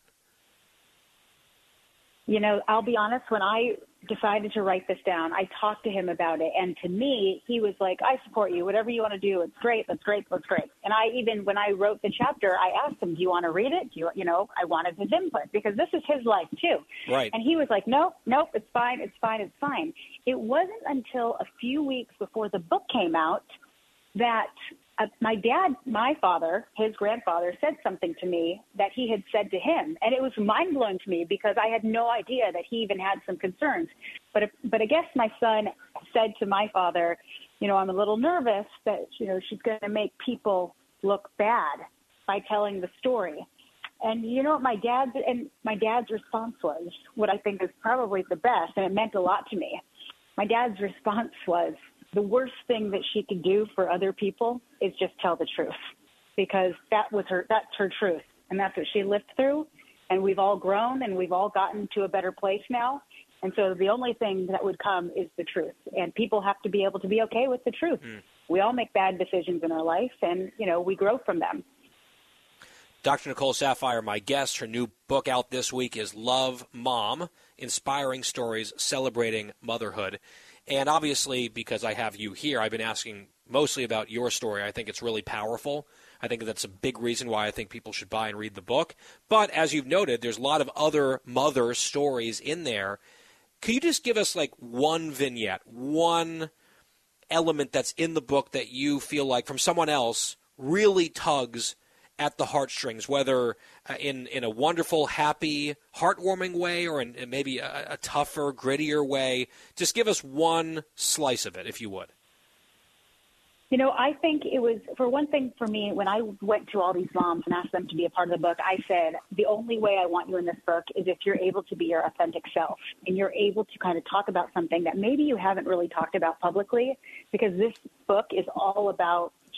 You know, I'll be honest, when I decided to write this down, I talked to him about it. And to me, he was like, I support you. Whatever you want to do, it's great. That's great. That's great. And I even, when I wrote the chapter, I asked him, do you want to read it? Do you, you know, I wanted his input because this is his life too. Right. And he was like, nope, nope, it's fine. It's fine. It's fine. It wasn't until a few weeks before the book came out that Uh, my dad, my father, his grandfather, said something to me that he had said to him. And it was mind-blowing to me because I had no idea that he even had some concerns. But if, but I guess my son said to my father, you know, I'm a little nervous that, you know, she's going to make people look bad by telling the story. And you know what my dad's, and my dad's response was, what I think is probably the best, and it meant a lot to me. My dad's response was, the worst thing that she could do for other people is just tell the truth, because that was her, that's her truth. And that's what she lived through. And we've all grown and we've all gotten to a better place now. And so the only thing that would come is the truth. And people have to be able to be okay with the truth. Mm. We all make bad decisions in our life and, you know, we grow from them. Doctor Nicole Saphier, my guest. Her new book out this week is Love, Mom, Inspiring Stories Celebrating Motherhood. And obviously, because I have you here, I've been asking mostly about your story. I think it's really powerful. I think that's a big reason why I think people should buy and read the book. But as you've noted, there's a lot of other mother stories in there. Could you just give us like one vignette, one element that's in the book that you feel like from someone else really tugs at the heartstrings, whether uh, in, in a wonderful, happy, heartwarming way or in, in maybe a, a tougher, grittier way? Just give us one slice of it, if you would. You know, I think it was, for one thing for me, when I went to all these moms and asked them to be a part of the book, I said, the only way I want you in this book is if you're able to be your authentic self and you're able to kind of talk about something that maybe you haven't really talked about publicly, because this book is all about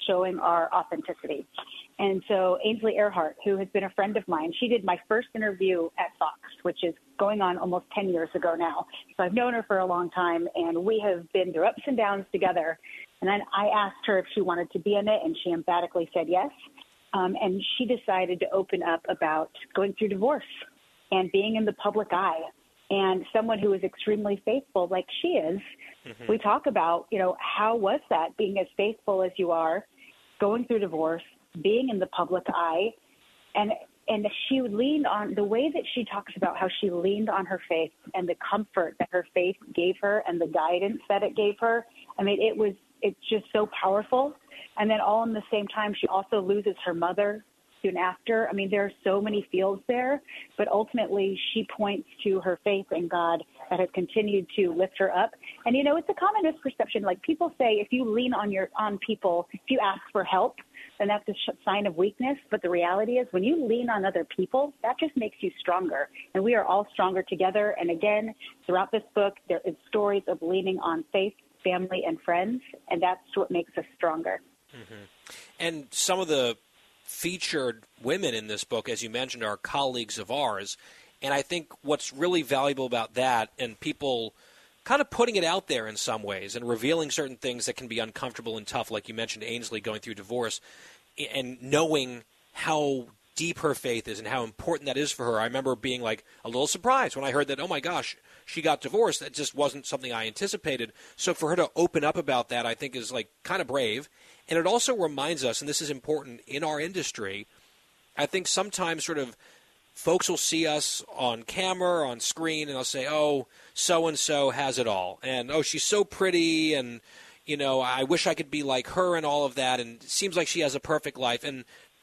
showing our authenticity. And so Ainsley Earhart, who has been a friend of mine, she did my first interview at Fox, which is going on almost ten years ago now. So I've known her for a long time, and we have been through ups and downs together. And then I asked her if she wanted to be in it, and she emphatically said yes. Um, and she decided to open up about going through divorce and being in the public eye. And someone who is extremely faithful like she is, mm-hmm. we talk about, you know, how was that being as faithful as you are, going through divorce, being in the public eye, and and she leaned on the way that she talks about how she leaned on her faith and the comfort that her faith gave her and the guidance that it gave her. I mean, it was it's just so powerful. And then all in the same time, she also loses her mother soon after. I mean, there are so many fields there, but ultimately she points to her faith in God that has continued to lift her up. And, you know, it's a common misperception. Like people say, if you lean on your on people, if you ask for help, then that's a sh- sign of weakness. But the reality is when you lean on other people, that just makes you stronger. And we are all stronger together. And again, throughout this book, there is stories of leaning on faith, family, and friends. And that's what makes us stronger. Mm-hmm. And some of the featured women in this book, as you mentioned, are colleagues of ours. And I think what's really valuable about that, and people kind of putting it out there in some ways and revealing certain things that can be uncomfortable and tough, like you mentioned Ainsley going through divorce, and knowing how deep her faith is and how important that is for her. I remember being like a little surprised when I heard that, oh my gosh, she got divorced. That just wasn't something I anticipated. So for her to open up about that, I think is like kind of brave. And it also reminds us, and this is important in our industry, I think sometimes sort of folks will see us on camera or on screen and they'll say, oh, so-and-so has it all. And, oh, she's so pretty and, you know, I wish I could be like her and all of that. And it seems like she has a perfect life. And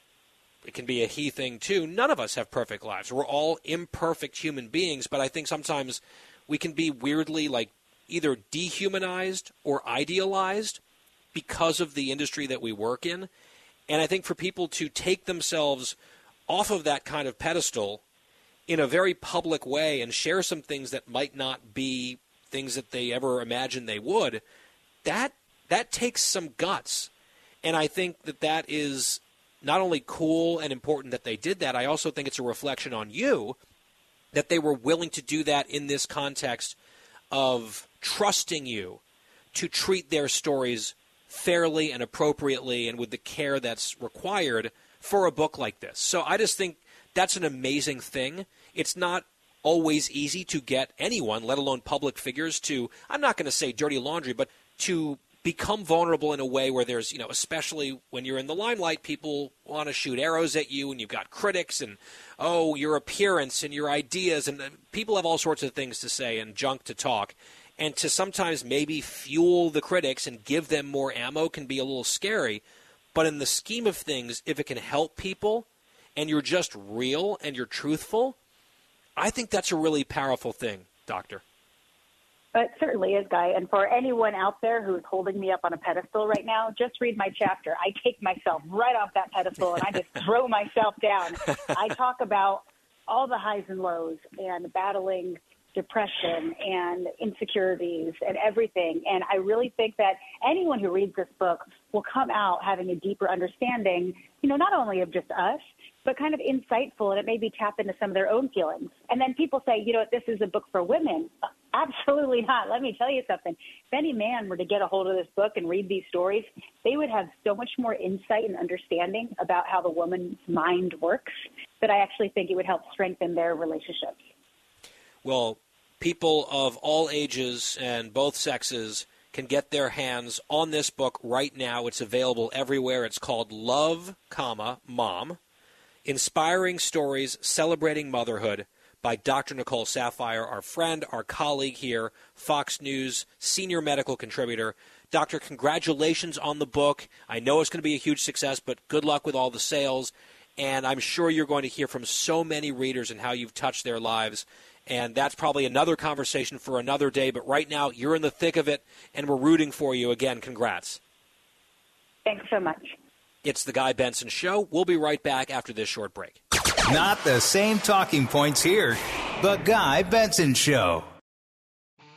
it can be a he thing, too. None of us have perfect lives. We're all imperfect human beings. But I think sometimes we can be weirdly, like, either dehumanized or idealized because of the industry that we work in. And I think for people to take themselves off of that kind of pedestal in a very public way and share some things that might not be things that they ever imagined they would, that that takes some guts. And I think that that is not only cool and important that they did that, I also think it's a reflection on you that they were willing to do that in this context of trusting you to treat their stories fairly and appropriately and with the care that's required for a book like this. So I just think that's an amazing thing. It's not always easy to get anyone, let alone public figures, to, I'm not going to say dirty laundry, but to become vulnerable in a way where there's, you know, especially when you're in the limelight, people want to shoot arrows at you and you've got critics and, oh, your appearance and your ideas, and people have all sorts of things to say and junk to talk. And to sometimes maybe fuel the critics and give them more ammo can be a little scary. But in the scheme of things, if it can help people and you're just real and you're truthful, I think that's a really powerful thing, Doctor. It certainly is, Guy. And for anyone out there who's holding me up on a pedestal right now, just read my chapter. I take myself right off that pedestal and I just throw myself down. I talk about all the highs and lows and battling depression and insecurities and everything. And I really think that anyone who reads this book will come out having a deeper understanding, you know, not only of just us, but kind of insightful, and it maybe tap into some of their own feelings. And then people say, you know, this is a book for women. Absolutely not. Let me tell you something. If any man were to get a hold of this book and read these stories, they would have so much more insight and understanding about how the woman's mind works that I actually think it would help strengthen their relationships. Well, people of all ages and both sexes can get their hands on this book right now. It's available everywhere. It's called Love, comma, Mom, Inspiring Stories Celebrating Motherhood by Doctor Nicole Saphier, our friend, our colleague here, Fox News, senior medical contributor. Doctor, congratulations on the book. I know it's going to be a huge success, but good luck with all the sales. And I'm sure you're going to hear from so many readers and how you've touched their lives. And that's probably another conversation for another day. But right now, you're in the thick of it, and we're rooting for you. Again, congrats. Thanks so much. It's The Guy Benson Show. We'll be right back after this short break. Not the same talking points here. The Guy Benson Show.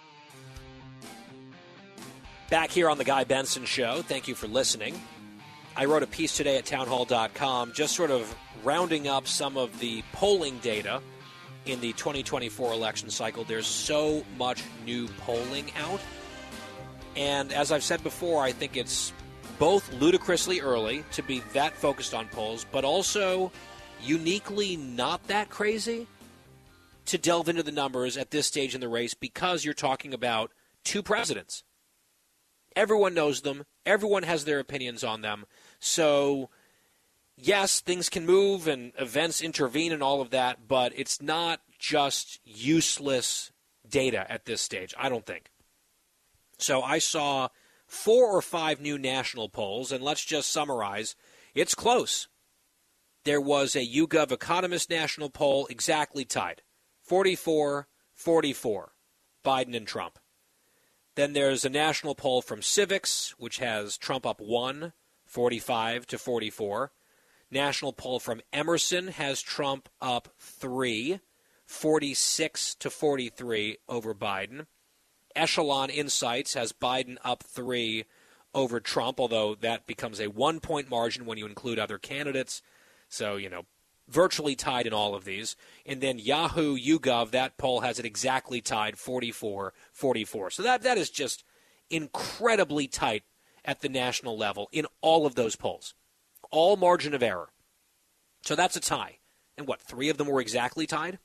Back here on The Guy Benson Show. Thank you for listening. I wrote a piece today at townhall dot com just sort of rounding up some of the polling data in the twenty twenty-four election cycle. There's so much new polling out. And as I've said before, I think it's both ludicrously early to be that focused on polls, but also uniquely not that crazy to delve into the numbers at this stage in the race because you're talking about two presidents. Everyone knows them. Everyone has their opinions on them. So, yes, things can move and events intervene and all of that, but it's not just useless data at this stage, I don't think. So I saw four or five new national polls, and let's just summarize. It's close. There was a YouGov Economist national poll exactly tied, forty-four forty-four, Biden and Trump. Then there's a national poll from Civics, which has Trump up one, forty-five to forty-four. National poll from Emerson has Trump up three, forty-six to forty-three over Biden. Echelon Insights has Biden up three over Trump, although that becomes a one-point margin when you include other candidates. So, you know, virtually tied in all of these. And then Yahoo YouGov, that poll has it exactly tied, forty-four forty-four. So that that is just incredibly tight at the national level in all of those polls. All margin of error. So that's a tie. And what, three of them were exactly tied?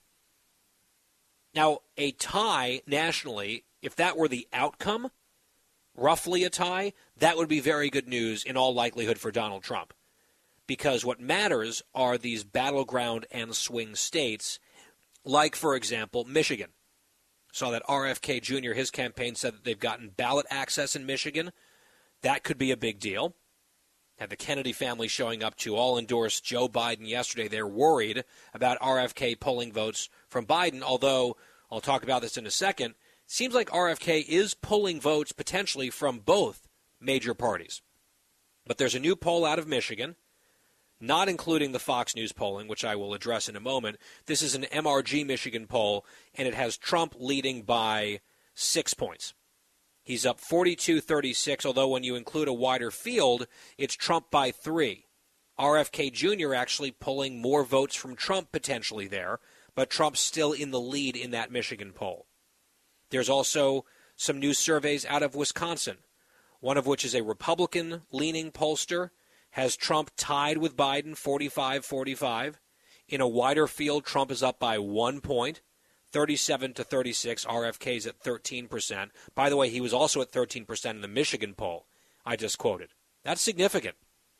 Now, a tie nationally, if that were the outcome, roughly a tie, that would be very good news in all likelihood for Donald Trump. Because what matters are these battleground and swing states, like, for example, Michigan. Saw that R F K Junior, his campaign said that they've gotten ballot access in Michigan. That could be a big deal. Had the Kennedy family showing up to all endorse Joe Biden yesterday. They're worried about R F K polling votes from Biden, although I'll talk about this in a second. Seems like R F K is pulling votes potentially from both major parties. But there's a new poll out of Michigan, not including the Fox News polling, which I will address in a moment. This is an M R G Michigan poll, and it has Trump leading by six points. He's up forty-two thirty-six, although when you include a wider field, it's Trump by three. R F K Junior actually pulling more votes from Trump potentially there, but Trump's still in the lead in that Michigan poll. There's also some new surveys out of Wisconsin, one of which is a Republican-leaning pollster, has Trump tied with Biden, forty-five forty-five. In a wider field, Trump is up by one point, thirty-seven to thirty-six. R F K's at thirteen percent. By the way, he was also at thirteen percent in the Michigan poll I just quoted. That's significant.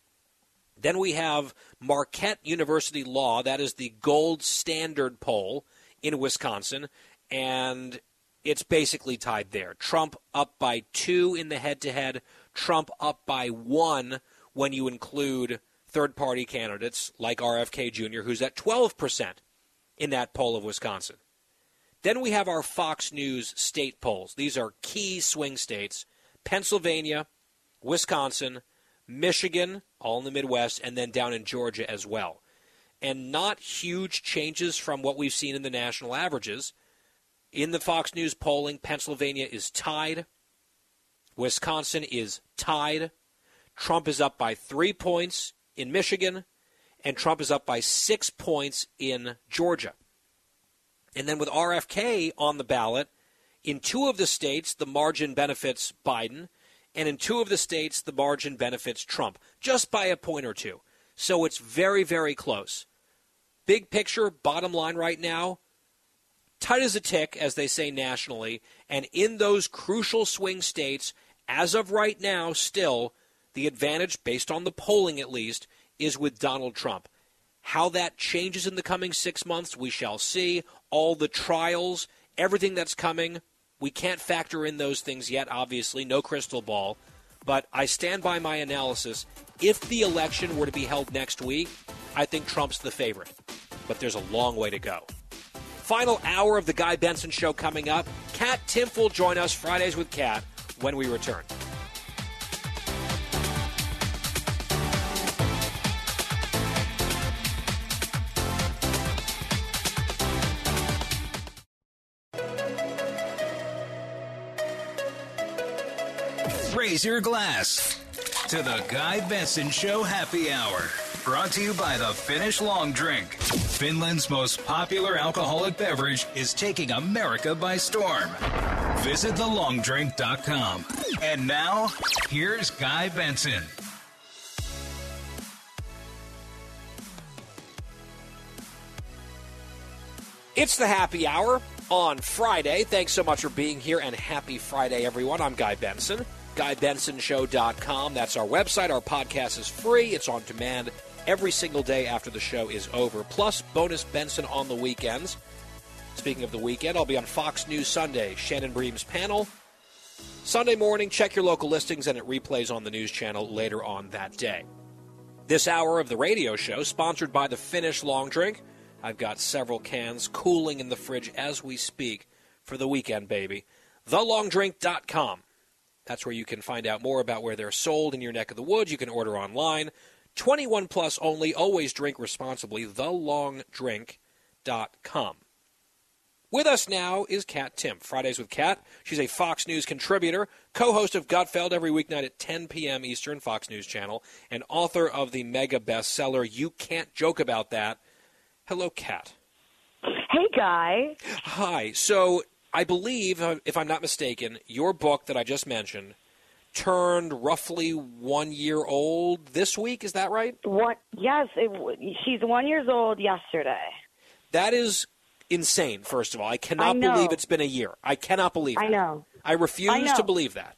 Then we have Marquette University Law. That is the gold standard poll in Wisconsin, and it's basically tied there. Trump up by two in the head-to-head. Trump up by one when you include third-party candidates like R F K Junior, who's at twelve percent in that poll of Wisconsin. Then we have our Fox News state polls. These are key swing states: Pennsylvania, Wisconsin, Michigan, all in the Midwest, and then down in Georgia as well. And not huge changes from what we've seen in the national averages. In the Fox News polling, Pennsylvania is tied. Wisconsin is tied. Trump is up by three points in Michigan, and Trump is up by six points in Georgia. And then with R F K on the ballot, in two of the states, the margin benefits Biden, and in two of the states, the margin benefits Trump, just by a point or two. So it's very, very close. Big picture, bottom line right now, tight as a tick, as they say nationally, and in those crucial swing states, as of right now, still, the advantage, based on the polling at least, is with Donald Trump. How that changes in the coming six months, we shall see. All the trials, everything that's coming, we can't factor in those things yet, obviously, no crystal ball. But I stand by my analysis. If the election were to be held next week, I think Trump's the favorite. But there's a long way to go. Final hour of the Guy Benson Show coming up. Kat Timpf will join us Fridays with Kat when we return. Raise your glass to the Guy Benson Show Happy Hour. Brought to you by the Finnish Long Drink. Finland's most popular alcoholic beverage is taking America by storm. Visit the long drink dot com. And now, here's Guy Benson. It's the Happy Hour on Friday. Thanks so much for being here, and happy Friday, everyone. I'm Guy Benson. Guy Benson Show dot com. That's our website. Our podcast is free. It's on demand every single day after the show is over, plus bonus Benson on the weekends. Speaking of the weekend, I'll be on Fox News Sunday, Shannon Bream's panel. Sunday morning, check your local listings, and it replays on the news channel later on that day. This hour of the radio show, sponsored by the Finnish Long Drink. I've got several cans cooling in the fridge as we speak for the weekend, baby. the long drink dot com. That's where you can find out more about where they're sold in your neck of the woods. You can order online. twenty-one plus only. Always drink responsibly. the long drink dot com. With us now is Kat Timpf. Fridays with Kat. She's a Fox News contributor, co-host of Gutfeld every weeknight at ten p.m. Eastern, Fox News Channel, and author of the mega bestseller, You Can't Joke About That. Hello, Kat. Hey, Guy. Hi. So I believe, if I'm not mistaken, your book that I just mentioned turned roughly one year old this week. Is that right? What? Yes. It, she's one years old yesterday. That is insane, first of all. I cannot I know. believe it's been a year. I cannot believe that. I know. I refuse I know. to believe that.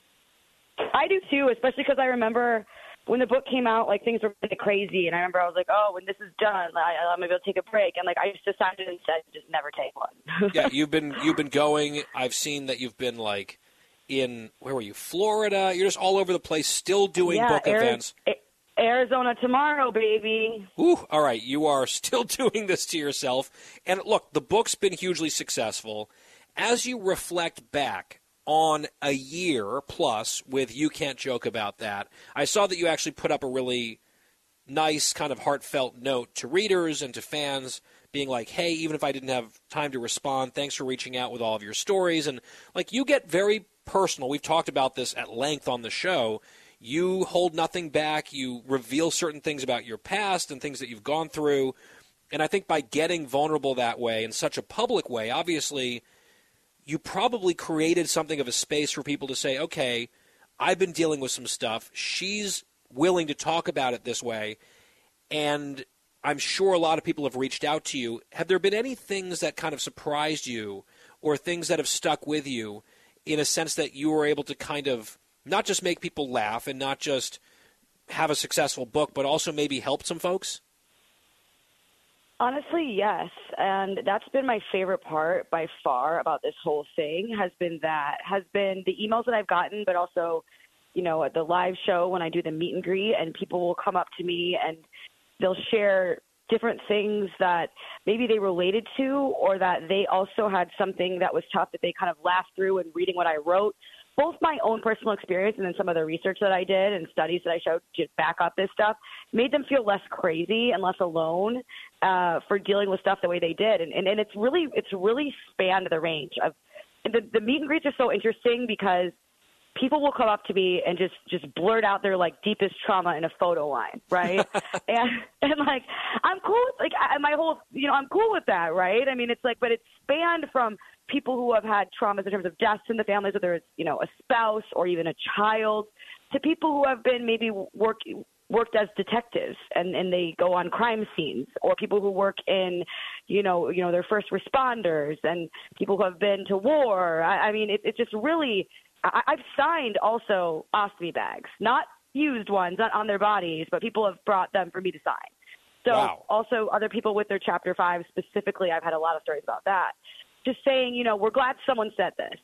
I do, too, especially because I remember when the book came out, like, things were kind of crazy, and I remember I was like, oh, when this is done, I, I'm going to go take a break, and, like, I just decided instead to just never take one. Yeah, you've been you've been going. I've seen that you've been, like, in, where were you, Florida? You're just all over the place, still doing yeah, book Ari- events. Arizona tomorrow, baby. Ooh, all right, you are still doing this to yourself. And, look, the book's been hugely successful. As you reflect back on a year plus with You Can't Joke About That, I saw that you actually put up a really nice kind of heartfelt note to readers and to fans being like, hey, even if I didn't have time to respond, thanks for reaching out with all of your stories. And, like, you get very personal. We've talked about this at length on the show. You hold nothing back. You reveal certain things about your past and things that you've gone through. And I think by getting vulnerable that way, in such a public way, obviously you probably created something of a space for people to say, okay, I've been dealing with some stuff. She's willing to talk about it this way. And I'm sure a lot of people have reached out to you. Have there been any things that kind of surprised you or things that have stuck with you in a sense that you were able to kind of not just make people laugh and not just have a successful book, but also maybe help some folks? Honestly, yes. And that's been my favorite part by far about this whole thing has been that, has been the emails that I've gotten, but also, you know, at the live show when I do the meet and greet, and people will come up to me and they'll share different things that maybe they related to, or that they also had something that was tough that they kind of laughed through and reading what I wrote. Both my own personal experience and then some of the research that I did and studies that I showed to back up this stuff made them feel less crazy and less alone uh, for dealing with stuff the way they did. And, and, and it's really it's really spanned the range of the, the meet and greets are so interesting because people will come up to me and just, just blurt out their like deepest trauma in a photo line, right? and and like I'm cool, like I, my whole you know I'm cool with that, right? I mean, it's like, but it's spanned from people who have had traumas in terms of deaths in the families, whether it's you know a spouse or even a child, to people who have been maybe work, worked as detectives and, and they go on crime scenes, or people who work in you know you know they're first responders, and people who have been to war. I, I mean, it, it's just really. I, I've signed also ostomy bags, not used ones, not on their bodies, but people have brought them for me to sign. So wow. Also other people with their Chapter five specifically, I've had a lot of stories about that. Just saying, you know, we're glad someone said this.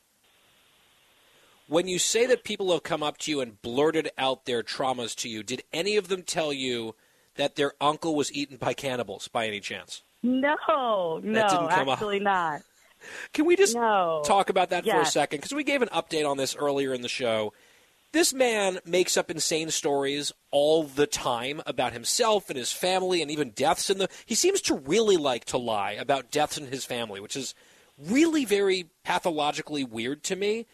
When you say that people have come up to you and blurted out their traumas to you, did any of them tell you that their uncle was eaten by cannibals by any chance? No, That no, didn't come up. actually not. Can we just no. talk about that for a Yes. second? Because we gave an update on this earlier in the show. This man makes up insane stories all the time about himself and his family and even deaths in the... He seems to really like to lie about deaths in his family, which is really very pathologically weird to me.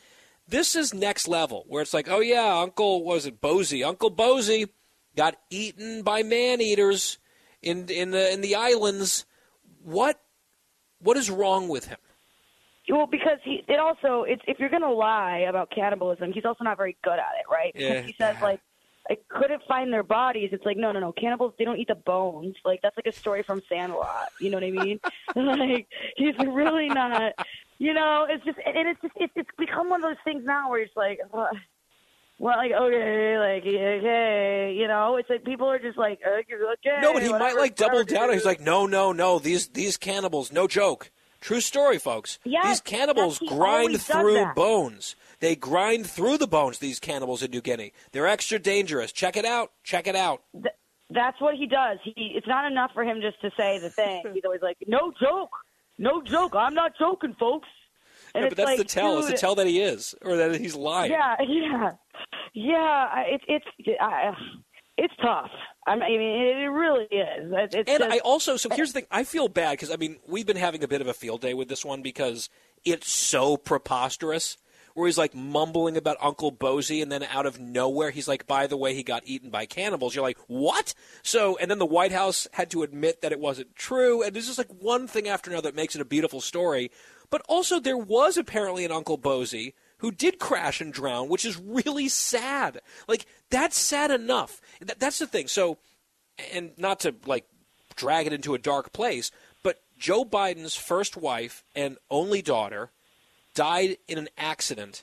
This is next level, where it's like, oh, yeah, Uncle, was it Bozy? Uncle Bozy got eaten by man-eaters in in the in the islands. What what is wrong with him? Well, because he it also it's if you're gonna lie about cannibalism, he's also not very good at it, right? Yeah. Because he says like I couldn't find their bodies. It's like no, no, no. Cannibals, they don't eat the bones. Like that's like a story from Sandlot. You know what I mean? Like he's really not. You know, it's just and it's just it's, it's become one of those things now where it's like. Uh, Well, like, okay, like, okay, you know, it's like people are just like, okay. No, but he whatever, might, like, double whatever. down. He's like, no, no, no, these these cannibals, no joke. True story, folks. Yes, these cannibals yes, he grind always does through that. bones. They grind through the bones, these cannibals in New Guinea. They're extra dangerous. Check it out. Check it out. Th- that's what he does. He It's not enough for him just to say the thing. He's always like, no joke. No joke. I'm not joking, folks. And Yeah, it's but that's like, the tell. It's the dude, tell that he is, or that he's lying. Yeah, yeah. Yeah, I- it's it's I, it's tough. I mean, it really is. It's And just, I also, so here's the thing, I feel bad because, I mean, we've been having a bit of a field day with this one because it's so preposterous, where he's like mumbling about Uncle Bozy, and then out of nowhere, he's like, by the way, he got eaten by cannibals. You're like, what? So, and then the White House had to admit that it wasn't true, and there's just like one thing after another that makes it a beautiful story. But also, there was apparently an Uncle Bozy who did crash and drown, which is really sad. Like, that's sad enough. Th- that's the thing. So, and not to, like, drag it into a dark place, but Joe Biden's first wife and only daughter died in an accident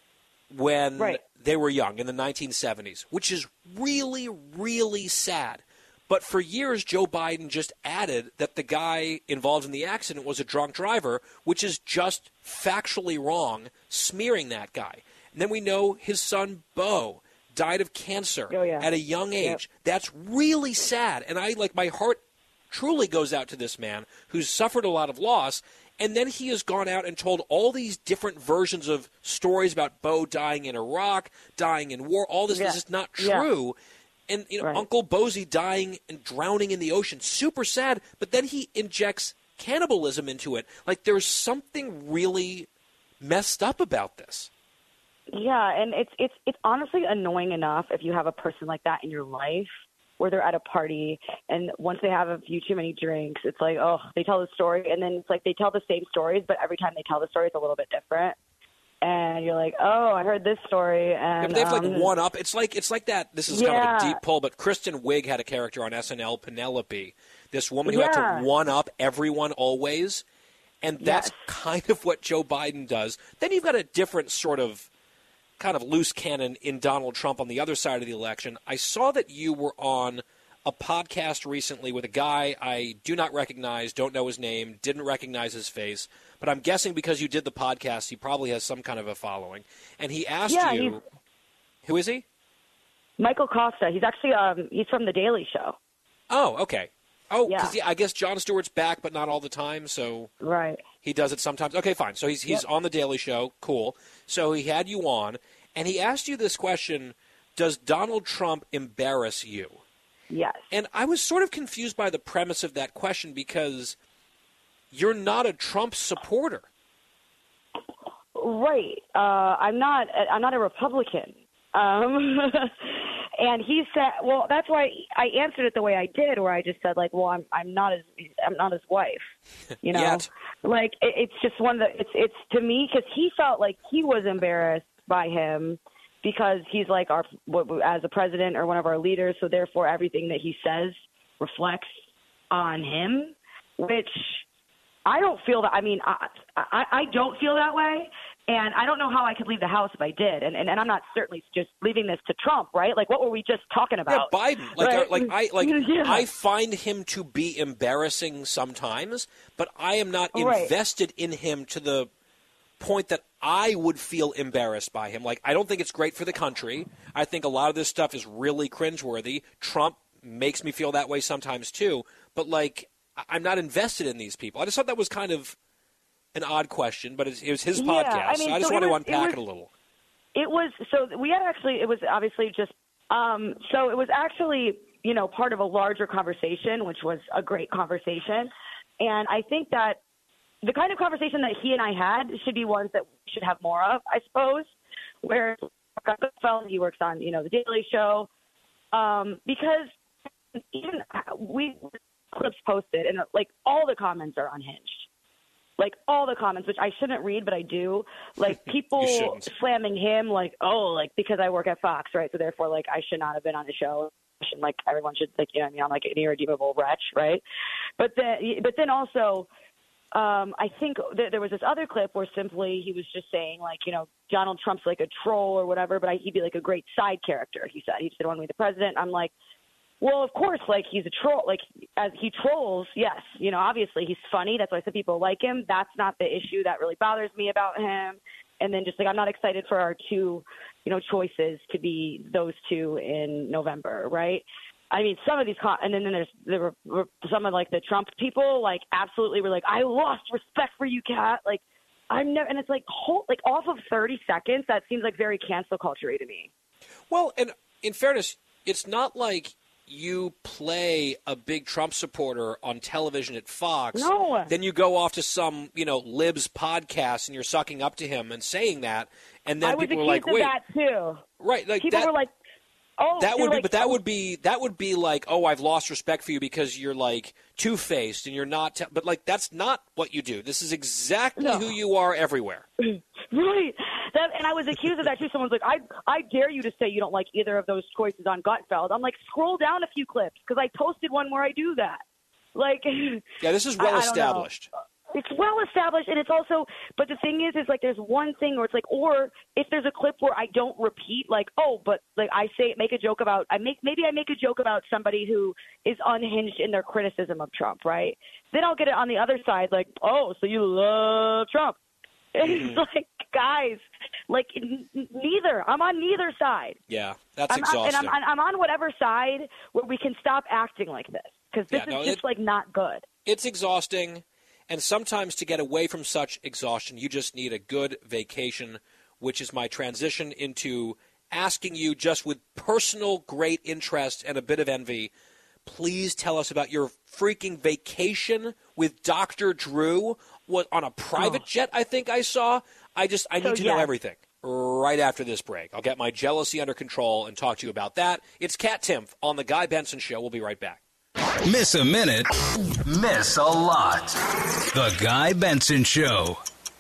when Right. they were young, in the nineteen seventies, which is really, really sad. But for years, Joe Biden just added that the guy involved in the accident was a drunk driver, which is just factually wrong, smearing that guy. And then we know his son, Beau, died of cancer Oh, yeah. at a young age. That's really sad. And I, like, my heart truly goes out to this man who's suffered a lot of loss. And then he has gone out and told all these different versions of stories about Beau dying in Iraq, dying in war. All this Yeah. is just not Yeah. true. And, you know, Right. Uncle Bozy dying and drowning in the ocean, super sad. But then he injects cannibalism into it. Like, there's something really messed up about this. Yeah, and it's it's it's honestly annoying enough if you have a person like that in your life where they're at a party and once they have a few too many drinks, it's like, oh, they tell the story and then it's like they tell the same stories, but every time they tell the story, it's a little bit different. And you're like, oh, I heard this story, and Yeah, but they have like um, one up. It's like it's like that. This is kind of Yeah. a deep pull, but Kristen Wiig had a character on S N L, Penelope, this woman who had Yeah. to one up everyone always, and that's Yes. kind of what Joe Biden does. Then you've got a different sort of kind of loose cannon in Donald Trump on the other side of the election. I saw that you were on a podcast recently with a guy I do not recognize, don't know his name, didn't recognize his face, but I'm guessing because you did the podcast, he probably has some kind of a following. And he asked Yeah, you, he's- who is he? Michael Costa. He's actually um he's from The Daily Show. Oh, okay. Oh, Yeah. because yeah, I guess Jon Stewart's back, but not all the time, so Right. he does it sometimes. Okay, fine. So he's he's Yep. on the Daily Show. Cool. So he had you on, and he asked you this question: does Donald Trump embarrass you? Yes. And I was sort of confused by the premise of that question because you're not a Trump supporter. Right. Uh, I'm not. I'm not a Republican. Um, and he said, "Well, that's why I answered it the way I did, where I just said, like, well, I'm I'm not his I'm not his wife, you know, Yet. like it, it's just one that it's it's to me because he felt like he was embarrassed by him because he's like our as a president or one of our leaders, so therefore everything that he says reflects on him, which." I don't feel that. I mean, I, I I don't feel that way, and I don't know how I could leave the house if I did. And and, and I'm not certainly just leaving this to Trump, right? Like, what were we just talking about? Yeah, Biden. Like, right? uh, like I like Yeah. I find him to be embarrassing sometimes, but I am not Right. invested in him to the point that I would feel embarrassed by him. Like, I don't think it's great for the country. I think a lot of this stuff is really cringeworthy. Trump makes me feel that way sometimes too. But like, I- I'm not invested in these people. I just thought that was kind of an odd question, but it, it was his Yeah, podcast. I mean, so I just so want it to was- it unpack was- it a little. It was so we had actually. It was obviously just. Um, so it was actually you know part of a larger conversation, which was a great conversation, and I think that the kind of conversation that he and I had should be ones that we should have more of, I suppose. where Gutfeld, he works on, you know, The Daily Show, um, because even we clips posted and like all the comments are unhinged. Like all the comments, which I shouldn't read, but I do. Like people slamming him, like, oh, like because I work at Fox, right? So therefore, like I should not have been on the show. Like everyone should, like, you know, what I mean, I'm like an irredeemable wretch, right? But then, but then also, um, I think th- there was this other clip where simply he was just saying, like, you know, Donald Trump's like a troll or whatever, but I, he'd be like a great side character. He said he just didn't want to be the president. I'm like, well, of course, like he's a troll. Like as he trolls, yes, you know, obviously he's funny. That's why some people like him. That's not the issue that really bothers me about him. And then just like I'm not excited for our two, you know, choices to be those two in November, right? I mean, some of these, con- and then, then there's there were some of like the Trump people, like absolutely were like, I lost respect for you, Kat. Like I'm never, and it's like whole, like off of thirty seconds, that seems like very cancel culture to me. Well, and in fairness, it's not like you play a big Trump supporter on television at Fox, no. Then you go off to some, you know, libs podcast and you're sucking up to him and saying that, and then I was people were like, accused "Wait, of that too." Right? Like people that, were like, "Oh, that would be," like, but that oh. would be that would be like, "Oh, I've lost respect for you because you're like two-faced and you're not." Te-. But like that's not what you do. This is exactly no. who you are everywhere. Right. That, and I was accused of that too. Someone's like, I I dare you to say you don't like either of those choices on Gutfeld. I'm like, scroll down a few clips because I posted one where I do that. Like, yeah, this is well I, I established. It's well established, and it's also. But the thing is, is like there's one thing where it's like, or if there's a clip where I don't repeat, like, oh, but like I say, make a joke about, I make maybe I make a joke about somebody who is unhinged in their criticism of Trump, right? Then I'll get it on the other side, like, oh, so you love Trump. It's like, guys, like n- neither. I'm on neither side. Yeah, that's I'm, exhausting. And I'm, I'm on whatever side where we can stop acting like this because this Yeah, no, is just it- like not good. It's exhausting, and sometimes to get away from such exhaustion, you just need a good vacation, which is my transition into asking you, just with personal great interest and a bit of envy, please tell us about your freaking vacation with Doctor Drew. What, on a private oh. jet, I think I saw. I just I need So, to yeah. know everything right after this break. I'll get my jealousy under control and talk to you about that. It's Kat Timpf on The Guy Benson Show. We'll be right back. Miss a minute, miss a lot. The Guy Benson Show.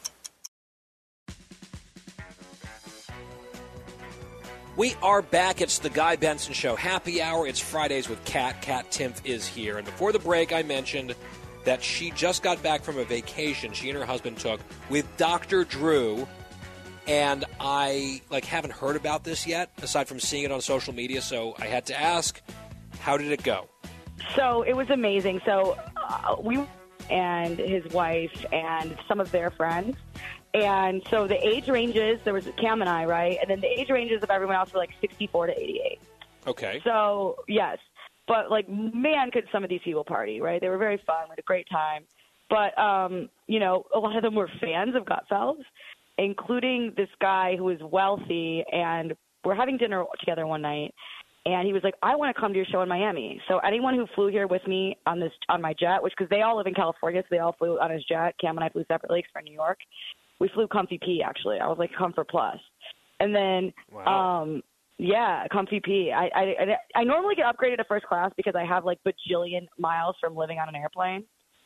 We are back. It's The Guy Benson Show. Happy hour. It's Fridays with Kat. Kat Timpf is here. And before the break, I mentioned that she just got back from a vacation she and her husband took with Doctor Drew. And I like haven't heard about this yet, aside from seeing it on social media. So I had to ask, how did it go? So it was amazing. So uh, we and his wife and some of their friends. And so the age ranges, there was Cam and I, right? And then the age ranges of everyone else were like sixty-four to eighty-eight. Okay. So, yes. But, like, man, could some of these people party, right? They were very fun. We had a great time. But, um, you know, a lot of them were fans of Gutfeld, including this guy who is wealthy. And we're having dinner together one night. And he was like, I want to come to your show in Miami. So anyone who flew here with me on this on my jet, which because they all live in California, so they all flew on his jet. Cam and I flew separately because we're in New York. We flew Comfy P, actually. I was like Comfort Plus. And then, wow. um, yeah, Comfy P. I, I, I, I normally get upgraded to first class because I have like bajillion miles from living on an airplane.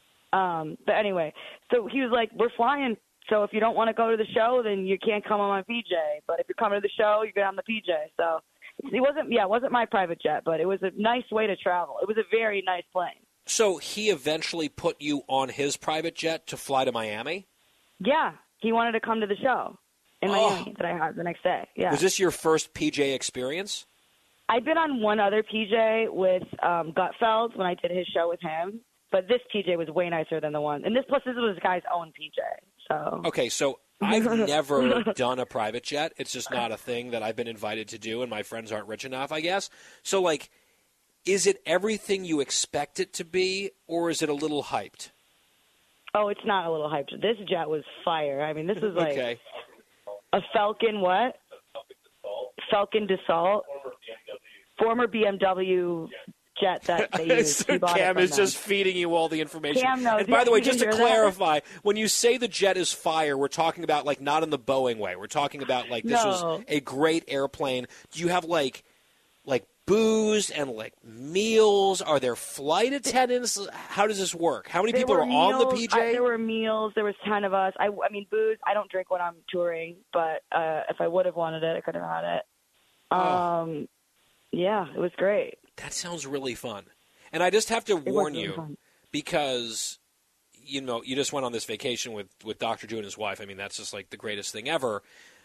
Um, but anyway, so he was like, we're flying. So if you don't want to go to the show, then you can't come on my P J. But if you're coming to the show, you get on the P J. So it wasn't, yeah, it wasn't my private jet, but it was a nice way to travel. It was a very nice plane. So he eventually put you on his private jet to fly to Miami? Yeah. He wanted to come to the show in Oh. Miami that I had the next day. Yeah. Was this your first P J experience? I'd been on one other P J with um, Gutfeld when I did his show with him, but this P J was way nicer than the one. And this plus this was this guy's own P J. So Okay, so I've never done a private jet. It's just not a thing that I've been invited to do, and my friends aren't rich enough, I guess. So, like, is it everything you expect it to be, or is it a little hyped? Oh, it's not a little hyped. This jet was fire. I mean, this is like Okay. a Falcon what? Falcon Dassault. Former B M W jet that they use. So Cam is just feeding you all the information. Cam knows. And by Yeah, the way, you just to didn't hear that? clarify, when you say the jet is fire, we're talking about like not in the Boeing way. We're talking about like this No. was a great airplane. Do you have like like booze and like meals? Are there flight attendants? How does this work? How many There people were are on the meals, P J? I, there were meals. There was ten of us. I, I mean, booze. I don't drink when I'm touring, but uh, if I would have wanted it, I could have had it. Oh. Um, yeah, it was great. That sounds really fun. And I just have to It was warn really you, fun. because, you know, you just went on this vacation with, with Doctor Drew and his wife. I mean, that's just like the greatest thing ever.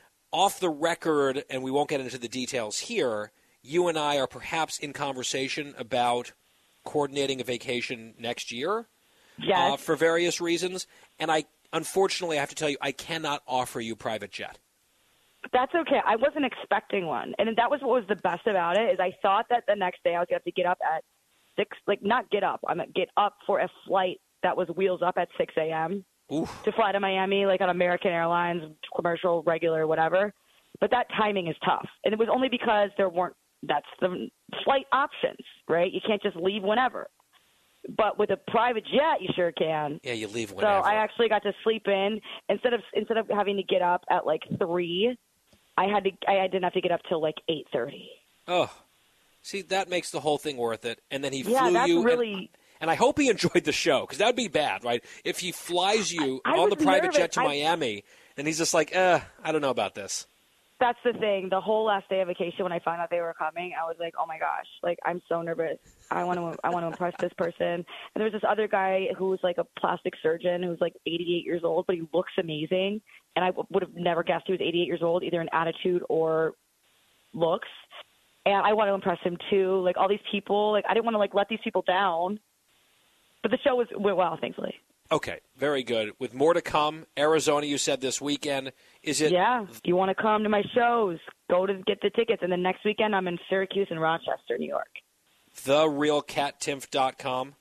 Off the record, and we won't get into the details here, you and I are perhaps in conversation about coordinating a vacation next year Yes. uh, for various reasons. And I, unfortunately, I have to tell you, I cannot offer you private jet. That's okay. I wasn't expecting one, and that was what was the best about it. Is I thought that the next day I was going to have to get up at six, like not get up. I'm gonna get up for a flight that was wheels up at six a.m. to fly to Miami, like on American Airlines, commercial, regular, whatever. But that timing is tough, and it was only because there weren't. That's the flight options, right? You can't just leave whenever. But with a private jet, you sure can. Yeah, you leave So whenever. I actually got to sleep in instead of instead of having to get up at like three. I had to. I didn't have to get up till like eight thirty. Oh, see, that makes the whole thing worth it. And then he Yeah, flew that's you. really- And, and I hope he enjoyed the show, because that would be bad, right? If he flies you I on the was private nervous. jet to I- Miami, and he's just like, eh, I don't know about this. That's the thing. The whole last day of vacation, when I found out they were coming, I was like, "Oh my gosh! Like I'm so nervous. I want to. I want to impress this person." And there was this other guy who was like a plastic surgeon who's like eighty-eight years old, but he looks amazing. And I w- would have never guessed he was eighty-eight years old, either in attitude or looks. And I want to impress him too. Like all these people, like I didn't want to like let these people down. But the show was went well, thankfully. Okay, very good. With more to come, Arizona, you said this weekend. Is it? Yeah. If you want to come to my shows, go to get the tickets. And then next weekend, I'm in Syracuse and Rochester, New York. the real cat timpf dot com?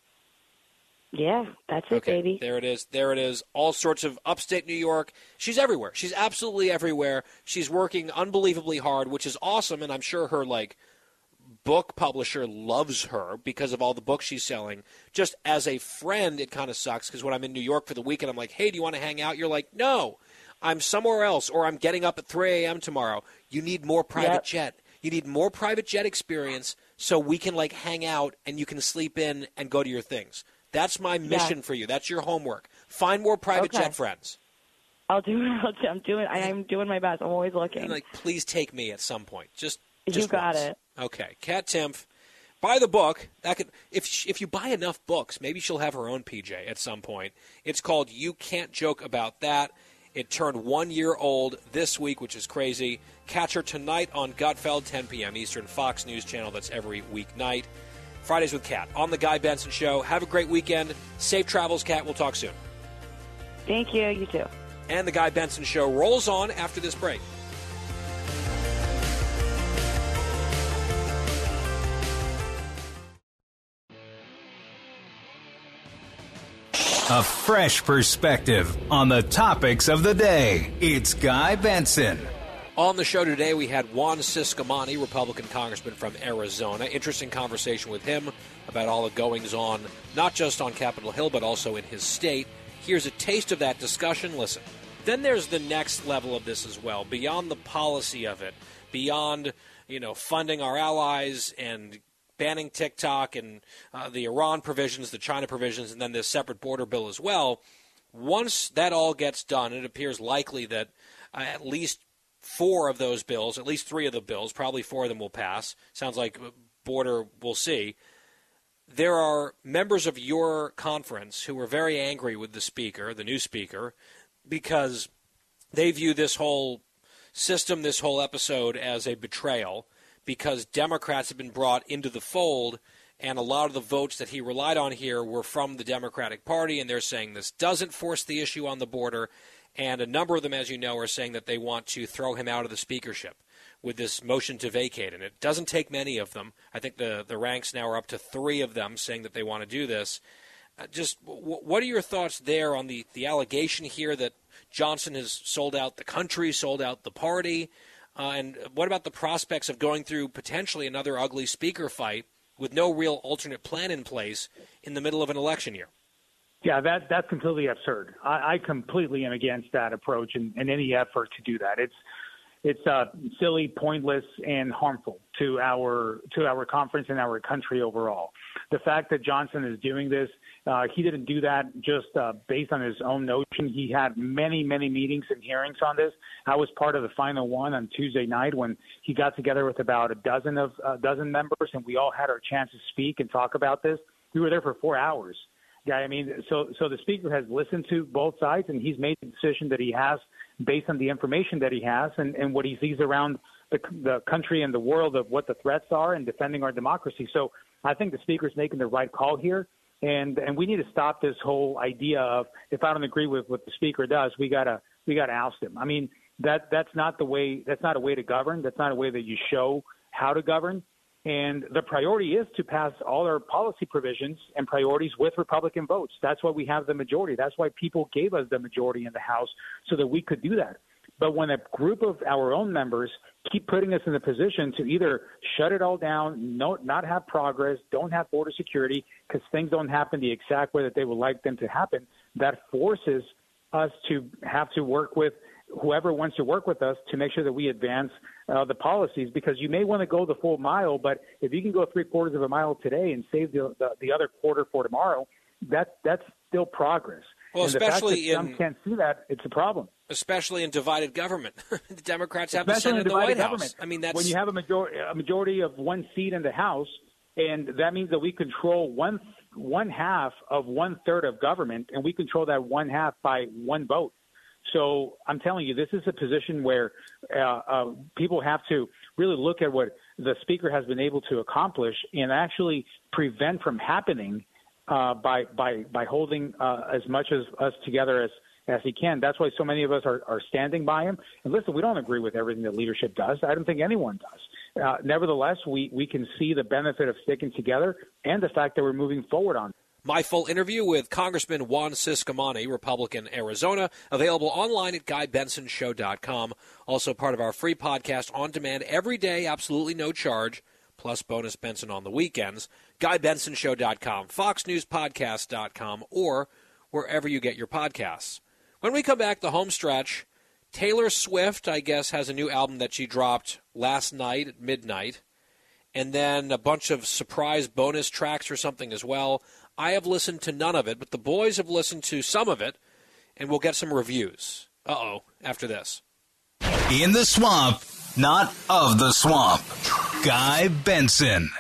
Yeah, that's it, Okay, baby. there it is. There it is. All sorts of upstate New York. She's everywhere. She's absolutely everywhere. She's working unbelievably hard, which is awesome, and I'm sure her, like, book publisher loves her because of all the books she's selling. Just as a friend, it kind of sucks, because when I'm in New York for the weekend, I'm like, hey, do you want to hang out? You're like, no, I'm somewhere else, or I'm getting up at three a.m. tomorrow. You need more private Yep. jet. You need more private jet experience so we can, like, hang out and you can sleep in and go to your things. That's my mission Yeah. for you. That's your homework. Find more private Okay. jet friends. I'll do it. I'll do, I'm doing. I am doing my best. I'm always looking. And, like, please take me at some point. Just, You just got once. it. Okay, Kat Timpf. Buy the book. That could, if sh- if you buy enough books, maybe she'll have her own P J at some point. It's called You Can't Joke About That. It turned one year old this week, which is crazy. Catch her tonight on Gutfeld, ten p.m. Eastern, Fox News Channel. That's every weeknight. Fridays with Kat on The Guy Benson Show. Have a great weekend. Safe travels, Kat. We'll talk soon. Thank you. You too. And The Guy Benson Show rolls on after this break. A fresh perspective on the topics of the day. It's Guy Benson. On the show today, we had Juan Ciscomani, Republican congressman from Arizona. Interesting conversation with him about all the goings-on, not just on Capitol Hill, but also in his state. Here's a taste of that discussion. Listen. Then there's the next level of this as well, beyond the policy of it, beyond, you know, funding our allies and banning TikTok and uh, the Iran provisions, the China provisions, and then this separate border bill as well. Once that all gets done, it appears likely that uh, at least four of those bills, at least three of the bills, probably four of them will pass. Sounds like border, we'll see. There are members of your conference who are very angry with the speaker, the new speaker, because they view this whole system, this whole episode as a betrayal, because Democrats have been brought into the fold, and a lot of the votes that he relied on here were from the Democratic Party, and they're saying this doesn't force the issue on the border. And a number of them, as you know, are saying that they want to throw him out of the speakership with this motion to vacate. And it doesn't take many of them. I think the, the ranks now are up to three of them saying that they want to do this. Uh, just w- what are your thoughts there on the, the allegation here that Johnson has sold out the country, sold out the party? Uh, and what about the prospects of going through potentially another ugly speaker fight with no real alternate plan in place in the middle of an election year. Yeah, that that's completely absurd. I, I completely am against that approach and, and any effort to do that. It's it's uh, silly, pointless, and harmful to our to our conference and our country overall. The fact that Johnson is doing this, uh, he didn't do that just uh, based on his own notion. He had many, many meetings and hearings on this. I was part of the final one on Tuesday night when he got together with about a dozen of a uh, dozen members, and we all had our chance to speak and talk about this. We were there for four hours. Yeah, I mean, so so the speaker has listened to both sides, and he's made the decision that he has based on the information that he has and, and what he sees around the, the country and the world of what the threats are and defending our democracy. So I think the speaker's making the right call here, and and we need to stop this whole idea of if I don't agree with what the speaker does, we gotta we gotta oust him. I mean, that that's not the way. That's not a way to govern. That's not a way that you show how to govern. And the priority is to pass all our policy provisions and priorities with Republican votes. That's why we have the majority. That's why people gave us the majority in the House so that we could do that. But when a group of our own members keep putting us in the position to either shut it all down, no, not have progress, don't have border security because things don't happen the exact way that they would like them to happen, that forces us to have to work with whoever wants to work with us to make sure that we advance uh, the policies, because you may want to go the full mile, but if you can go three quarters of a mile today and save the the, the other quarter for tomorrow, that that's still progress. Well, and especially the fact that in some can't see that, it's a problem. Especially in divided government, the Democrats have the Especially Senate in and the White government. House. I mean, that's when you have a majority a majority of one seat in the House, and that means that we control one one half of one third of government, and we control that one half by one vote. So I'm telling you, this is a position where uh, uh, people have to really look at what the speaker has been able to accomplish and actually prevent from happening uh, by by by holding uh, as much as us together as as he can. That's why so many of us are, are standing by him. And listen, we don't agree with everything that leadership does. I don't think anyone does. Uh, nevertheless, we, we can see the benefit of sticking together and the fact that we're moving forward on it. My full interview with Congressman Juan Ciscomani, Republican, Arizona, available online at guy benson show dot com. Also part of our free podcast on demand every day, absolutely no charge, plus bonus Benson on the weekends. guy benson show dot com, fox news podcast dot com, or wherever you get your podcasts. When we come back, the home stretch, Taylor Swift, I guess, has a new album that she dropped last night at midnight, and then a bunch of surprise bonus tracks or something as well. I have listened to none of it, but the boys have listened to some of it, and we'll get some reviews. Uh-oh, after this. In the swamp, not of the swamp. Guy Benson.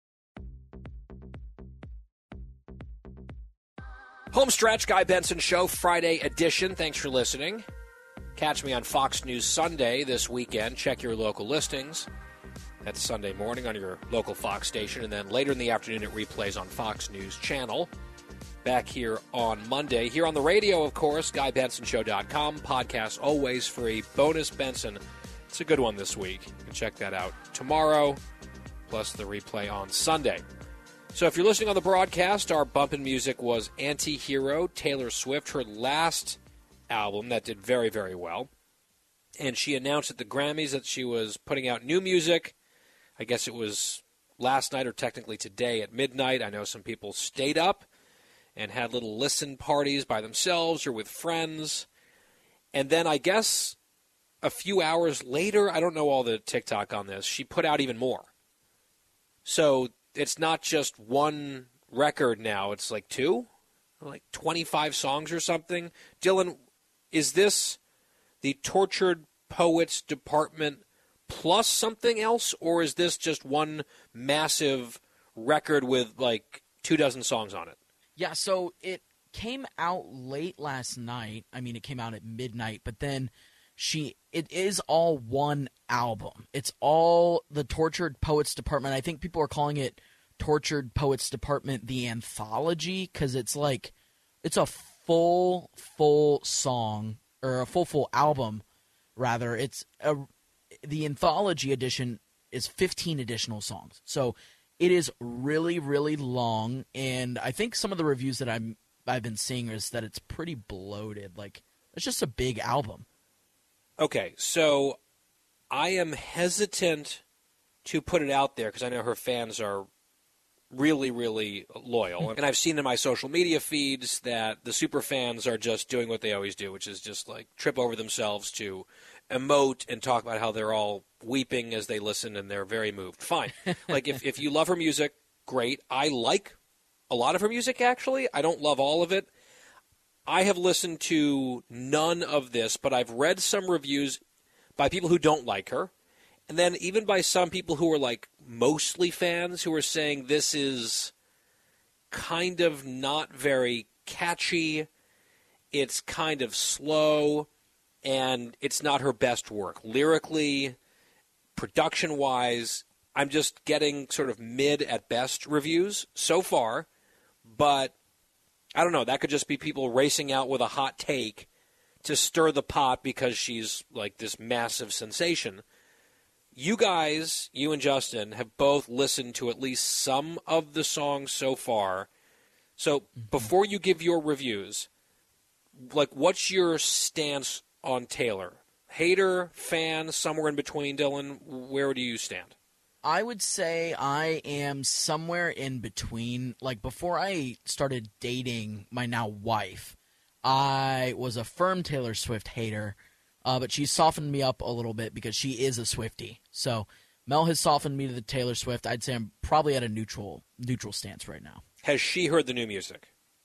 Home stretch, Guy Benson Show, Friday edition. Thanks for listening. Catch me on Fox News Sunday this weekend. Check your local listings. That's Sunday morning on your local Fox station, and then later in the afternoon it replays on Fox News Channel. Back here on Monday. Here on the radio, of course, guy benson show dot com. Podcast always free. Bonus Benson. It's a good one this week. You can check that out tomorrow, plus the replay on Sunday. So if you're listening on the broadcast, our bumpin' music was Anti-Hero, Taylor Swift, her last album that did very, very well. And she announced at the Grammys that she was putting out new music. I guess it was last night or technically today at midnight. I know some people stayed up and had little listen parties by themselves or with friends. And then I guess a few hours later, I don't know all the TikTok on this, she put out even more. So it's not just one record now. It's like two, like twenty-five songs or something. Dylan, is this the Tortured Poets Department plus something else, or is this just one massive record with like two dozen songs on it? Yeah, so it came out late last night. I mean, it came out at midnight, but then she it is all one album. It's all the Tortured Poets Department. I think people are calling it Tortured Poets Department the Anthology, because it's like it's a full full song, or a full full album rather. It's a the anthology edition is fifteen additional songs. So it is really, really long, and I think some of the reviews that I'm I've been seeing is that it's pretty bloated. Like, it's just a big album. Okay, so I am hesitant to put it out there because I know her fans are really, really loyal. And I've seen in my social media feeds that the super fans are just doing what they always do, which is just like trip over themselves to emote and talk about how they're all weeping as they listen and they're very moved. Fine. Like, if, if you love her music, great. I like a lot of her music, actually. I don't love all of it. I have listened to none of this, but I've read some reviews by people who don't like her. And then even by some people who are like mostly fans who are saying this is kind of not very catchy, it's kind of slow, and it's not her best work. Lyrically, production-wise, I'm just getting sort of mid at best reviews so far, but I don't know, that could just be people racing out with a hot take to stir the pot because she's like this massive sensation. You guys, you and Justin, have both listened to at least some of the songs so far. So before you give your reviews, like, what's your stance on Taylor? Hater, fan, somewhere in between, Dylan? Where do you stand? I would say I am somewhere in between. Like, before I started dating my now wife, I was a firm Taylor Swift hater. Uh, but she's softened me up a little bit because she is a Swiftie. So Mel has softened me to the Taylor Swift. I'd say I'm probably at a neutral neutral stance right now. Has she heard the new music?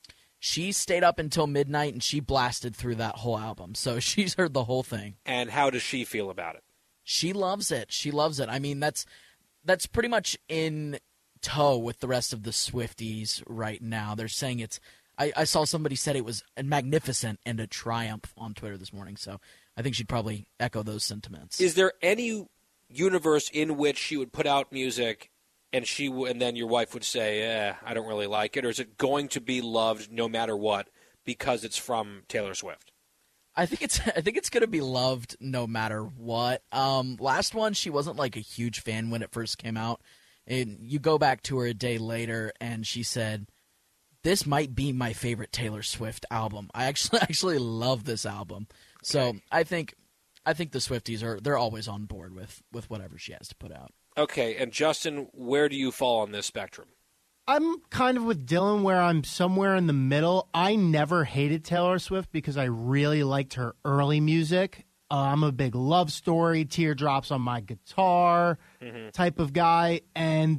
She stayed up until midnight and she blasted through that whole album. So she's heard the whole thing. And how does she feel about it? She loves it. She loves it. I mean, that's that's pretty much in tow with the rest of the Swifties right now. They're saying it's I, I saw somebody said it was magnificent and a triumph on Twitter this morning. So I think she'd probably echo those sentiments. Is there any universe in which she would put out music and she w- and then your wife would say, eh, I don't really like it? Or is it going to be loved no matter what because it's from Taylor Swift? I think it's I think it's going to be loved no matter what. Um, last one, she wasn't like a huge fan when it first came out. And you go back to her a day later and she said, this might be my favorite Taylor Swift album. I actually actually love this album. So I think I think the Swifties are they're always on board with, with whatever she has to put out. Okay, and Justin, where do you fall on this spectrum? I'm kind of with Dylan where I'm somewhere in the middle. I never hated Taylor Swift because I really liked her early music. Uh, I'm a big love story, teardrops on my guitar mm-hmm. type of guy. And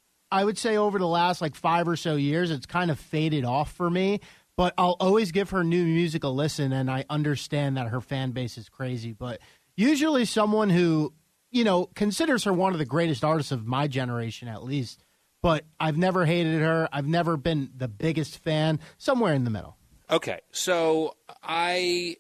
I would say over the last like five or so years, it's kind of faded off for me. But I'll always give her new music a listen, and I understand that her fan base is crazy. But usually someone who, you know, considers her one of the greatest artists of my generation at least, but I've never hated her. I've never been the biggest fan, somewhere in the middle. Okay, so I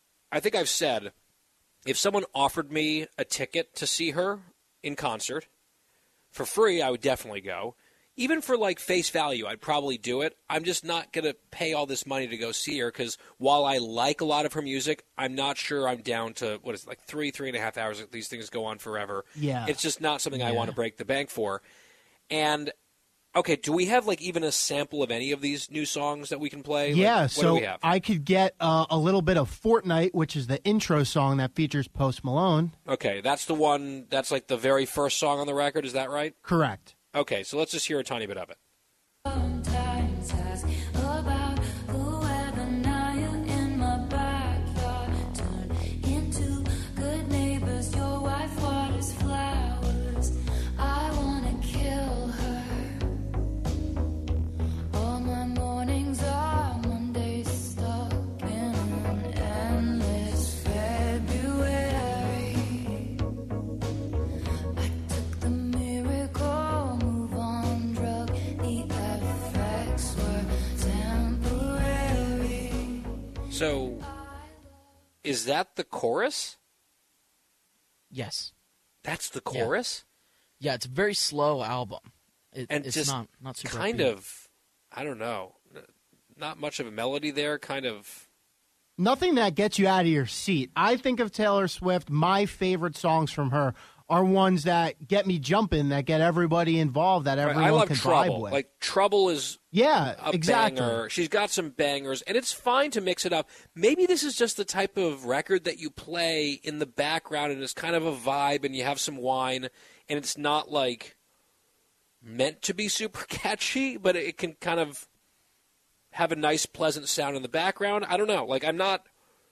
I think I've said if someone offered me a ticket to see her in concert for free, I would definitely go. Even for, like, face value, I'd probably do it. I'm just not going to pay all this money to go see her because while I like a lot of her music, I'm not sure I'm down to, what is it, like three, three and a half hours. These things go on forever. Yeah. It's just not something yeah. I want to break the bank for. And, okay, do we have, like, even a sample of any of these new songs that we can play? Yeah, like, what so do we have? I could get uh, a little bit of Fortnite, which is the intro song that features Post Malone. Okay, that's the one, that's like the very first song on the record, is that right? Correct. Okay, so let's just hear a tiny bit of it. So, is that the chorus? Yes. That's the chorus? Yeah, yeah it's a very slow album. It, and it's just not, not super kind upbeat. of, I don't know, not much of a melody there, kind of. Nothing that gets you out of your seat. I think of Taylor Swift, my favorite songs from her are ones that get me jumping, that get everybody involved, that everyone I love can Trouble. vibe with. Like, Trouble is yeah, a exactly. banger. She's got some bangers, and it's fine to mix it up. Maybe this is just the type of record that you play in the background, and it's kind of a vibe, and you have some wine, and it's not like meant to be super catchy, but it can kind of have a nice, pleasant sound in the background. I don't know. Like, I'm not,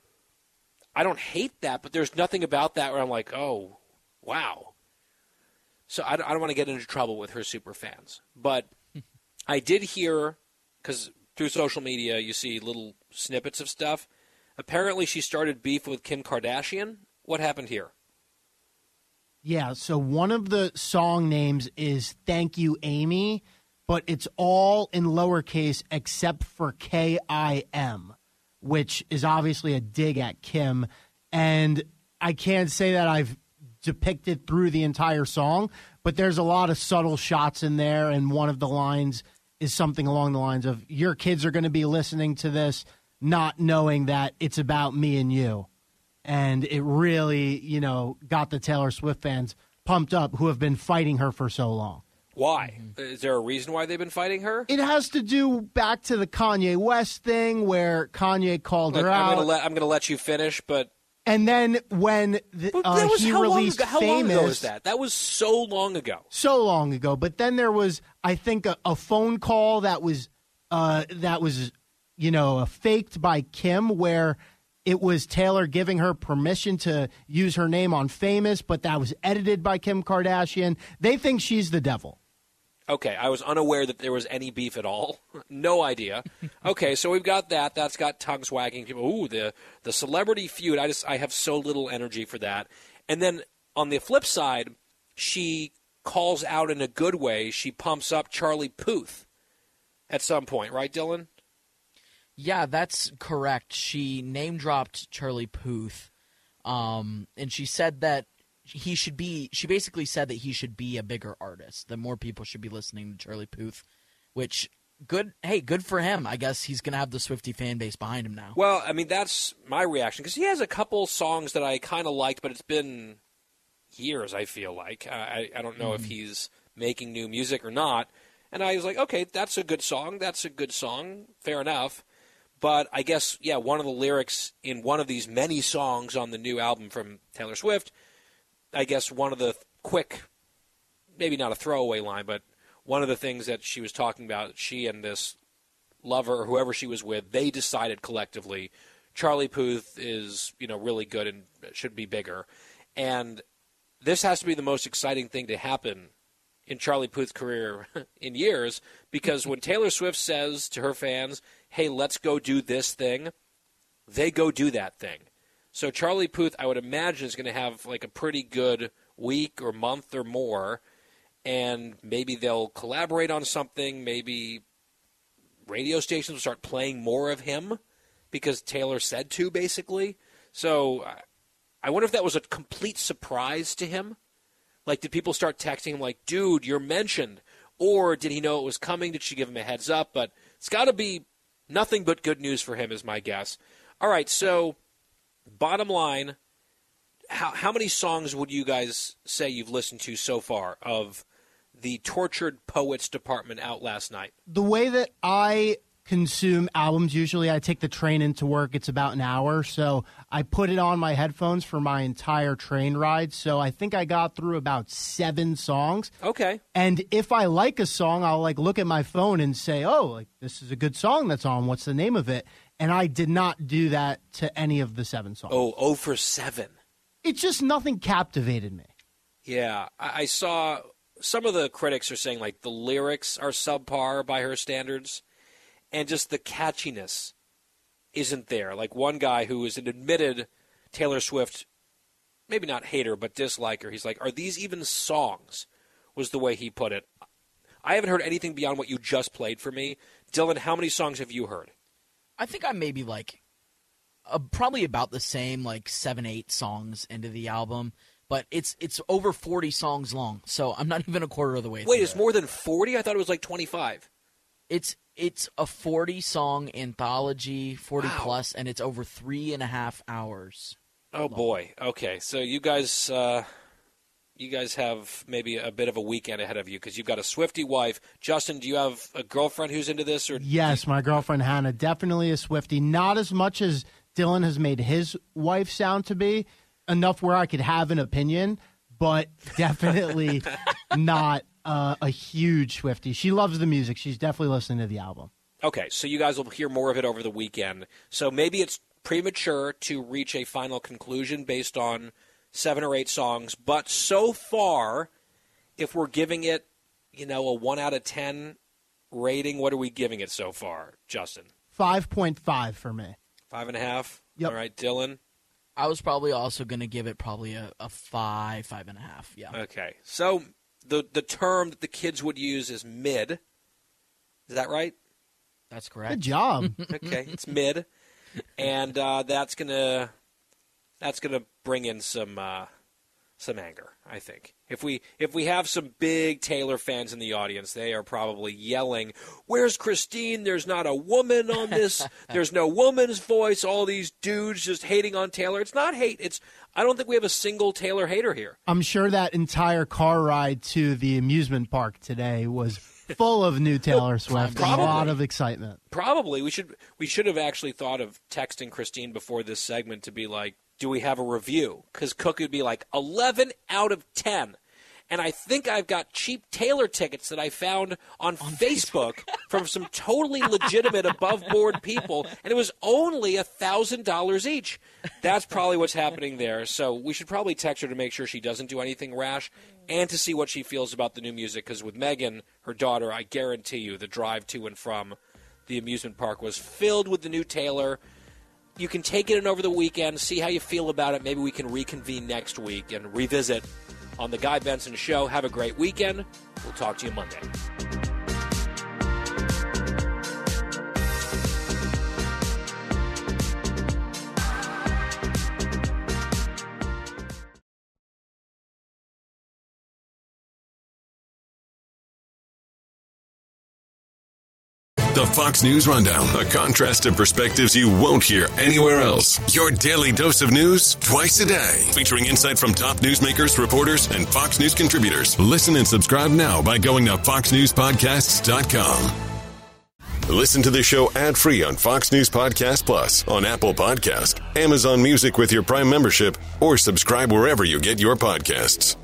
I don't hate that, but there's nothing about that where I'm like, oh, wow. So I don't, I don't want to get into trouble with her super fans. But I did hear, because through social media you see little snippets of stuff. Apparently she started beef with Kim Kardashian. What happened here? Yeah, so one of the song names is Thank You, Amy, but it's all in lowercase except for K I M, which is obviously a dig at Kim. And I can't say that I've depicted through the entire song, but there's a lot of subtle shots in there, and one of the lines is something along the lines of, your kids are going to be listening to this not knowing that it's about me and you. And it really, you know, got the Taylor Swift fans pumped up who have been fighting her for so long. Why? Is there a reason why they've been fighting her? It has to do back to the Kanye West thing where Kanye called Look, her I'm out. Gonna let, I'm going to let you finish, but... And then when the, But uh, that was he how released long ago, how Famous... long ago was that? That was so long ago. So long ago. But then there was, I think, a, a phone call that was, uh, that was, you know, faked by Kim where... It was Taylor giving her permission to use her name on Famous, but that was edited by Kim Kardashian. They think she's the devil. Okay, I was unaware that there was any beef at all. No idea. Okay, so we've got that. That's got tongues wagging people. Ooh, the the celebrity feud. I just I have so little energy for that. And then on the flip side, she calls out in a good way. She pumps up Charlie Puth at some point, right, Dylan? Yeah, that's correct. She name-dropped Charlie Puth, um, and she said that he should be – she basically said that he should be a bigger artist, that more people should be listening to Charlie Puth, which good – hey, good for him. I guess he's going to have the Swiftie fan base behind him now. Well, I mean, that's my reaction because he has a couple songs that I kind of liked, but it's been years, I feel like. I, I don't know mm-hmm. if he's making new music or not. And I was like, okay, that's a good song. That's a good song. Fair enough. But I guess, yeah, one of the lyrics in one of these many songs on the new album from Taylor Swift, I guess one of the quick, maybe not a throwaway line, but one of the things that she was talking about, she and this lover or whoever she was with, they decided collectively Charlie Puth is, you know, really good and should be bigger. And this has to be the most exciting thing to happen in Charlie Puth's career in years, because when Taylor Swift says to her fans, hey, let's go do this thing, they go do that thing. So Charlie Puth, I would imagine, is going to have like a pretty good week or month or more, and maybe they'll collaborate on something. Maybe radio stations will start playing more of him because Taylor said to, basically. So I wonder if that was a complete surprise to him. Like, did people start texting him like, dude, you're mentioned? Or did he know it was coming? Did she give him a heads up? But it's got to be nothing but good news for him is my guess. All right, so bottom line, how how many songs would you guys say you've listened to so far of the Tortured Poets Department out last night? The way that I consume albums, usually I take the train into work. It's about an hour, so I put it on my headphones for my entire train ride. So I think I got through about seven songs. Okay. And if I like a song, I'll like look at my phone and say, oh, like this is a good song that's on. What's the name of it? And I did not do that to any of the seven songs. Oh, oh for seven. It's just nothing captivated me. Yeah, I, I saw some of the critics are saying like the lyrics are subpar by her standards. And just the catchiness isn't there. Like one guy who is an admitted Taylor Swift, maybe not hater, but disliker, he's like, are these even songs? Was the way he put it. I haven't heard anything beyond what you just played for me. Dylan, how many songs have you heard? I think I'm maybe like uh, probably about the same, like seven, eight songs into the album. But it's it's over forty songs long, so I'm not even a quarter of the way through. Wait, it's more than forty? I thought it was like twenty-five. It's it's a forty-song anthology, forty wow. plus, and it's over three and a half hours. Oh, long. Boy. Okay, so you guys uh, you guys have maybe a bit of a weekend ahead of you because you've got a Swiftie wife. Justin, do you have a girlfriend who's into this? Or Yes, my girlfriend Hannah, definitely a Swiftie. Not as much as Dylan has made his wife sound to be, enough where I could have an opinion, but definitely not uh, a huge Swiftie. She loves the music. She's definitely listening to the album. Okay, so you guys will hear more of it over the weekend. So maybe it's premature to reach a final conclusion based on seven or eight songs, but so far, if we're giving it, you know, a one out of ten rating, what are we giving it so far, Justin? five point five for me. Five and a half? Yep. All right, Dylan? I was probably also going to give it probably a, a five, five and a half, yeah. Okay, so the the term that the kids would use is mid. Is that right? That's correct. Good job. Okay, it's mid. And uh, that's gonna that's gonna bring in some uh, some anger, I think. If we if we have some big Taylor fans in the audience, they are probably yelling, "Where's Christine? There's not a woman on this. There's no woman's voice. All these dudes just hating on Taylor." It's not hate. It's I don't think we have a single Taylor hater here. I'm sure that entire car ride to the amusement park today was full of new Taylor Swift. Probably. And a lot of excitement. Probably we should we should have actually thought of texting Christine before this segment to be like, do we have a review? Because Cook would be like, eleven out of ten. And I think I've got cheap Taylor tickets that I found on, on Facebook, Facebook. from some totally legitimate above-board people, and it was only one thousand dollars each. That's probably what's happening there. So we should probably text her to make sure she doesn't do anything rash and to see what she feels about the new music, because with Megan, her daughter, I guarantee you the drive to and from the amusement park was filled with the new Taylor. You can take it in over the weekend, see how you feel about it. Maybe we can reconvene next week and revisit on The Guy Benson Show. Have a great weekend. We'll talk to you Monday. The Fox News Rundown, a contrast of perspectives you won't hear anywhere else. Your daily dose of news twice a day, featuring insight from top newsmakers, reporters, and Fox News contributors. Listen and subscribe now by going to fox news podcasts dot com. Listen to the show ad-free on Fox News Podcast Plus, on Apple Podcast, Amazon Music with your Prime membership, or subscribe wherever you get your podcasts.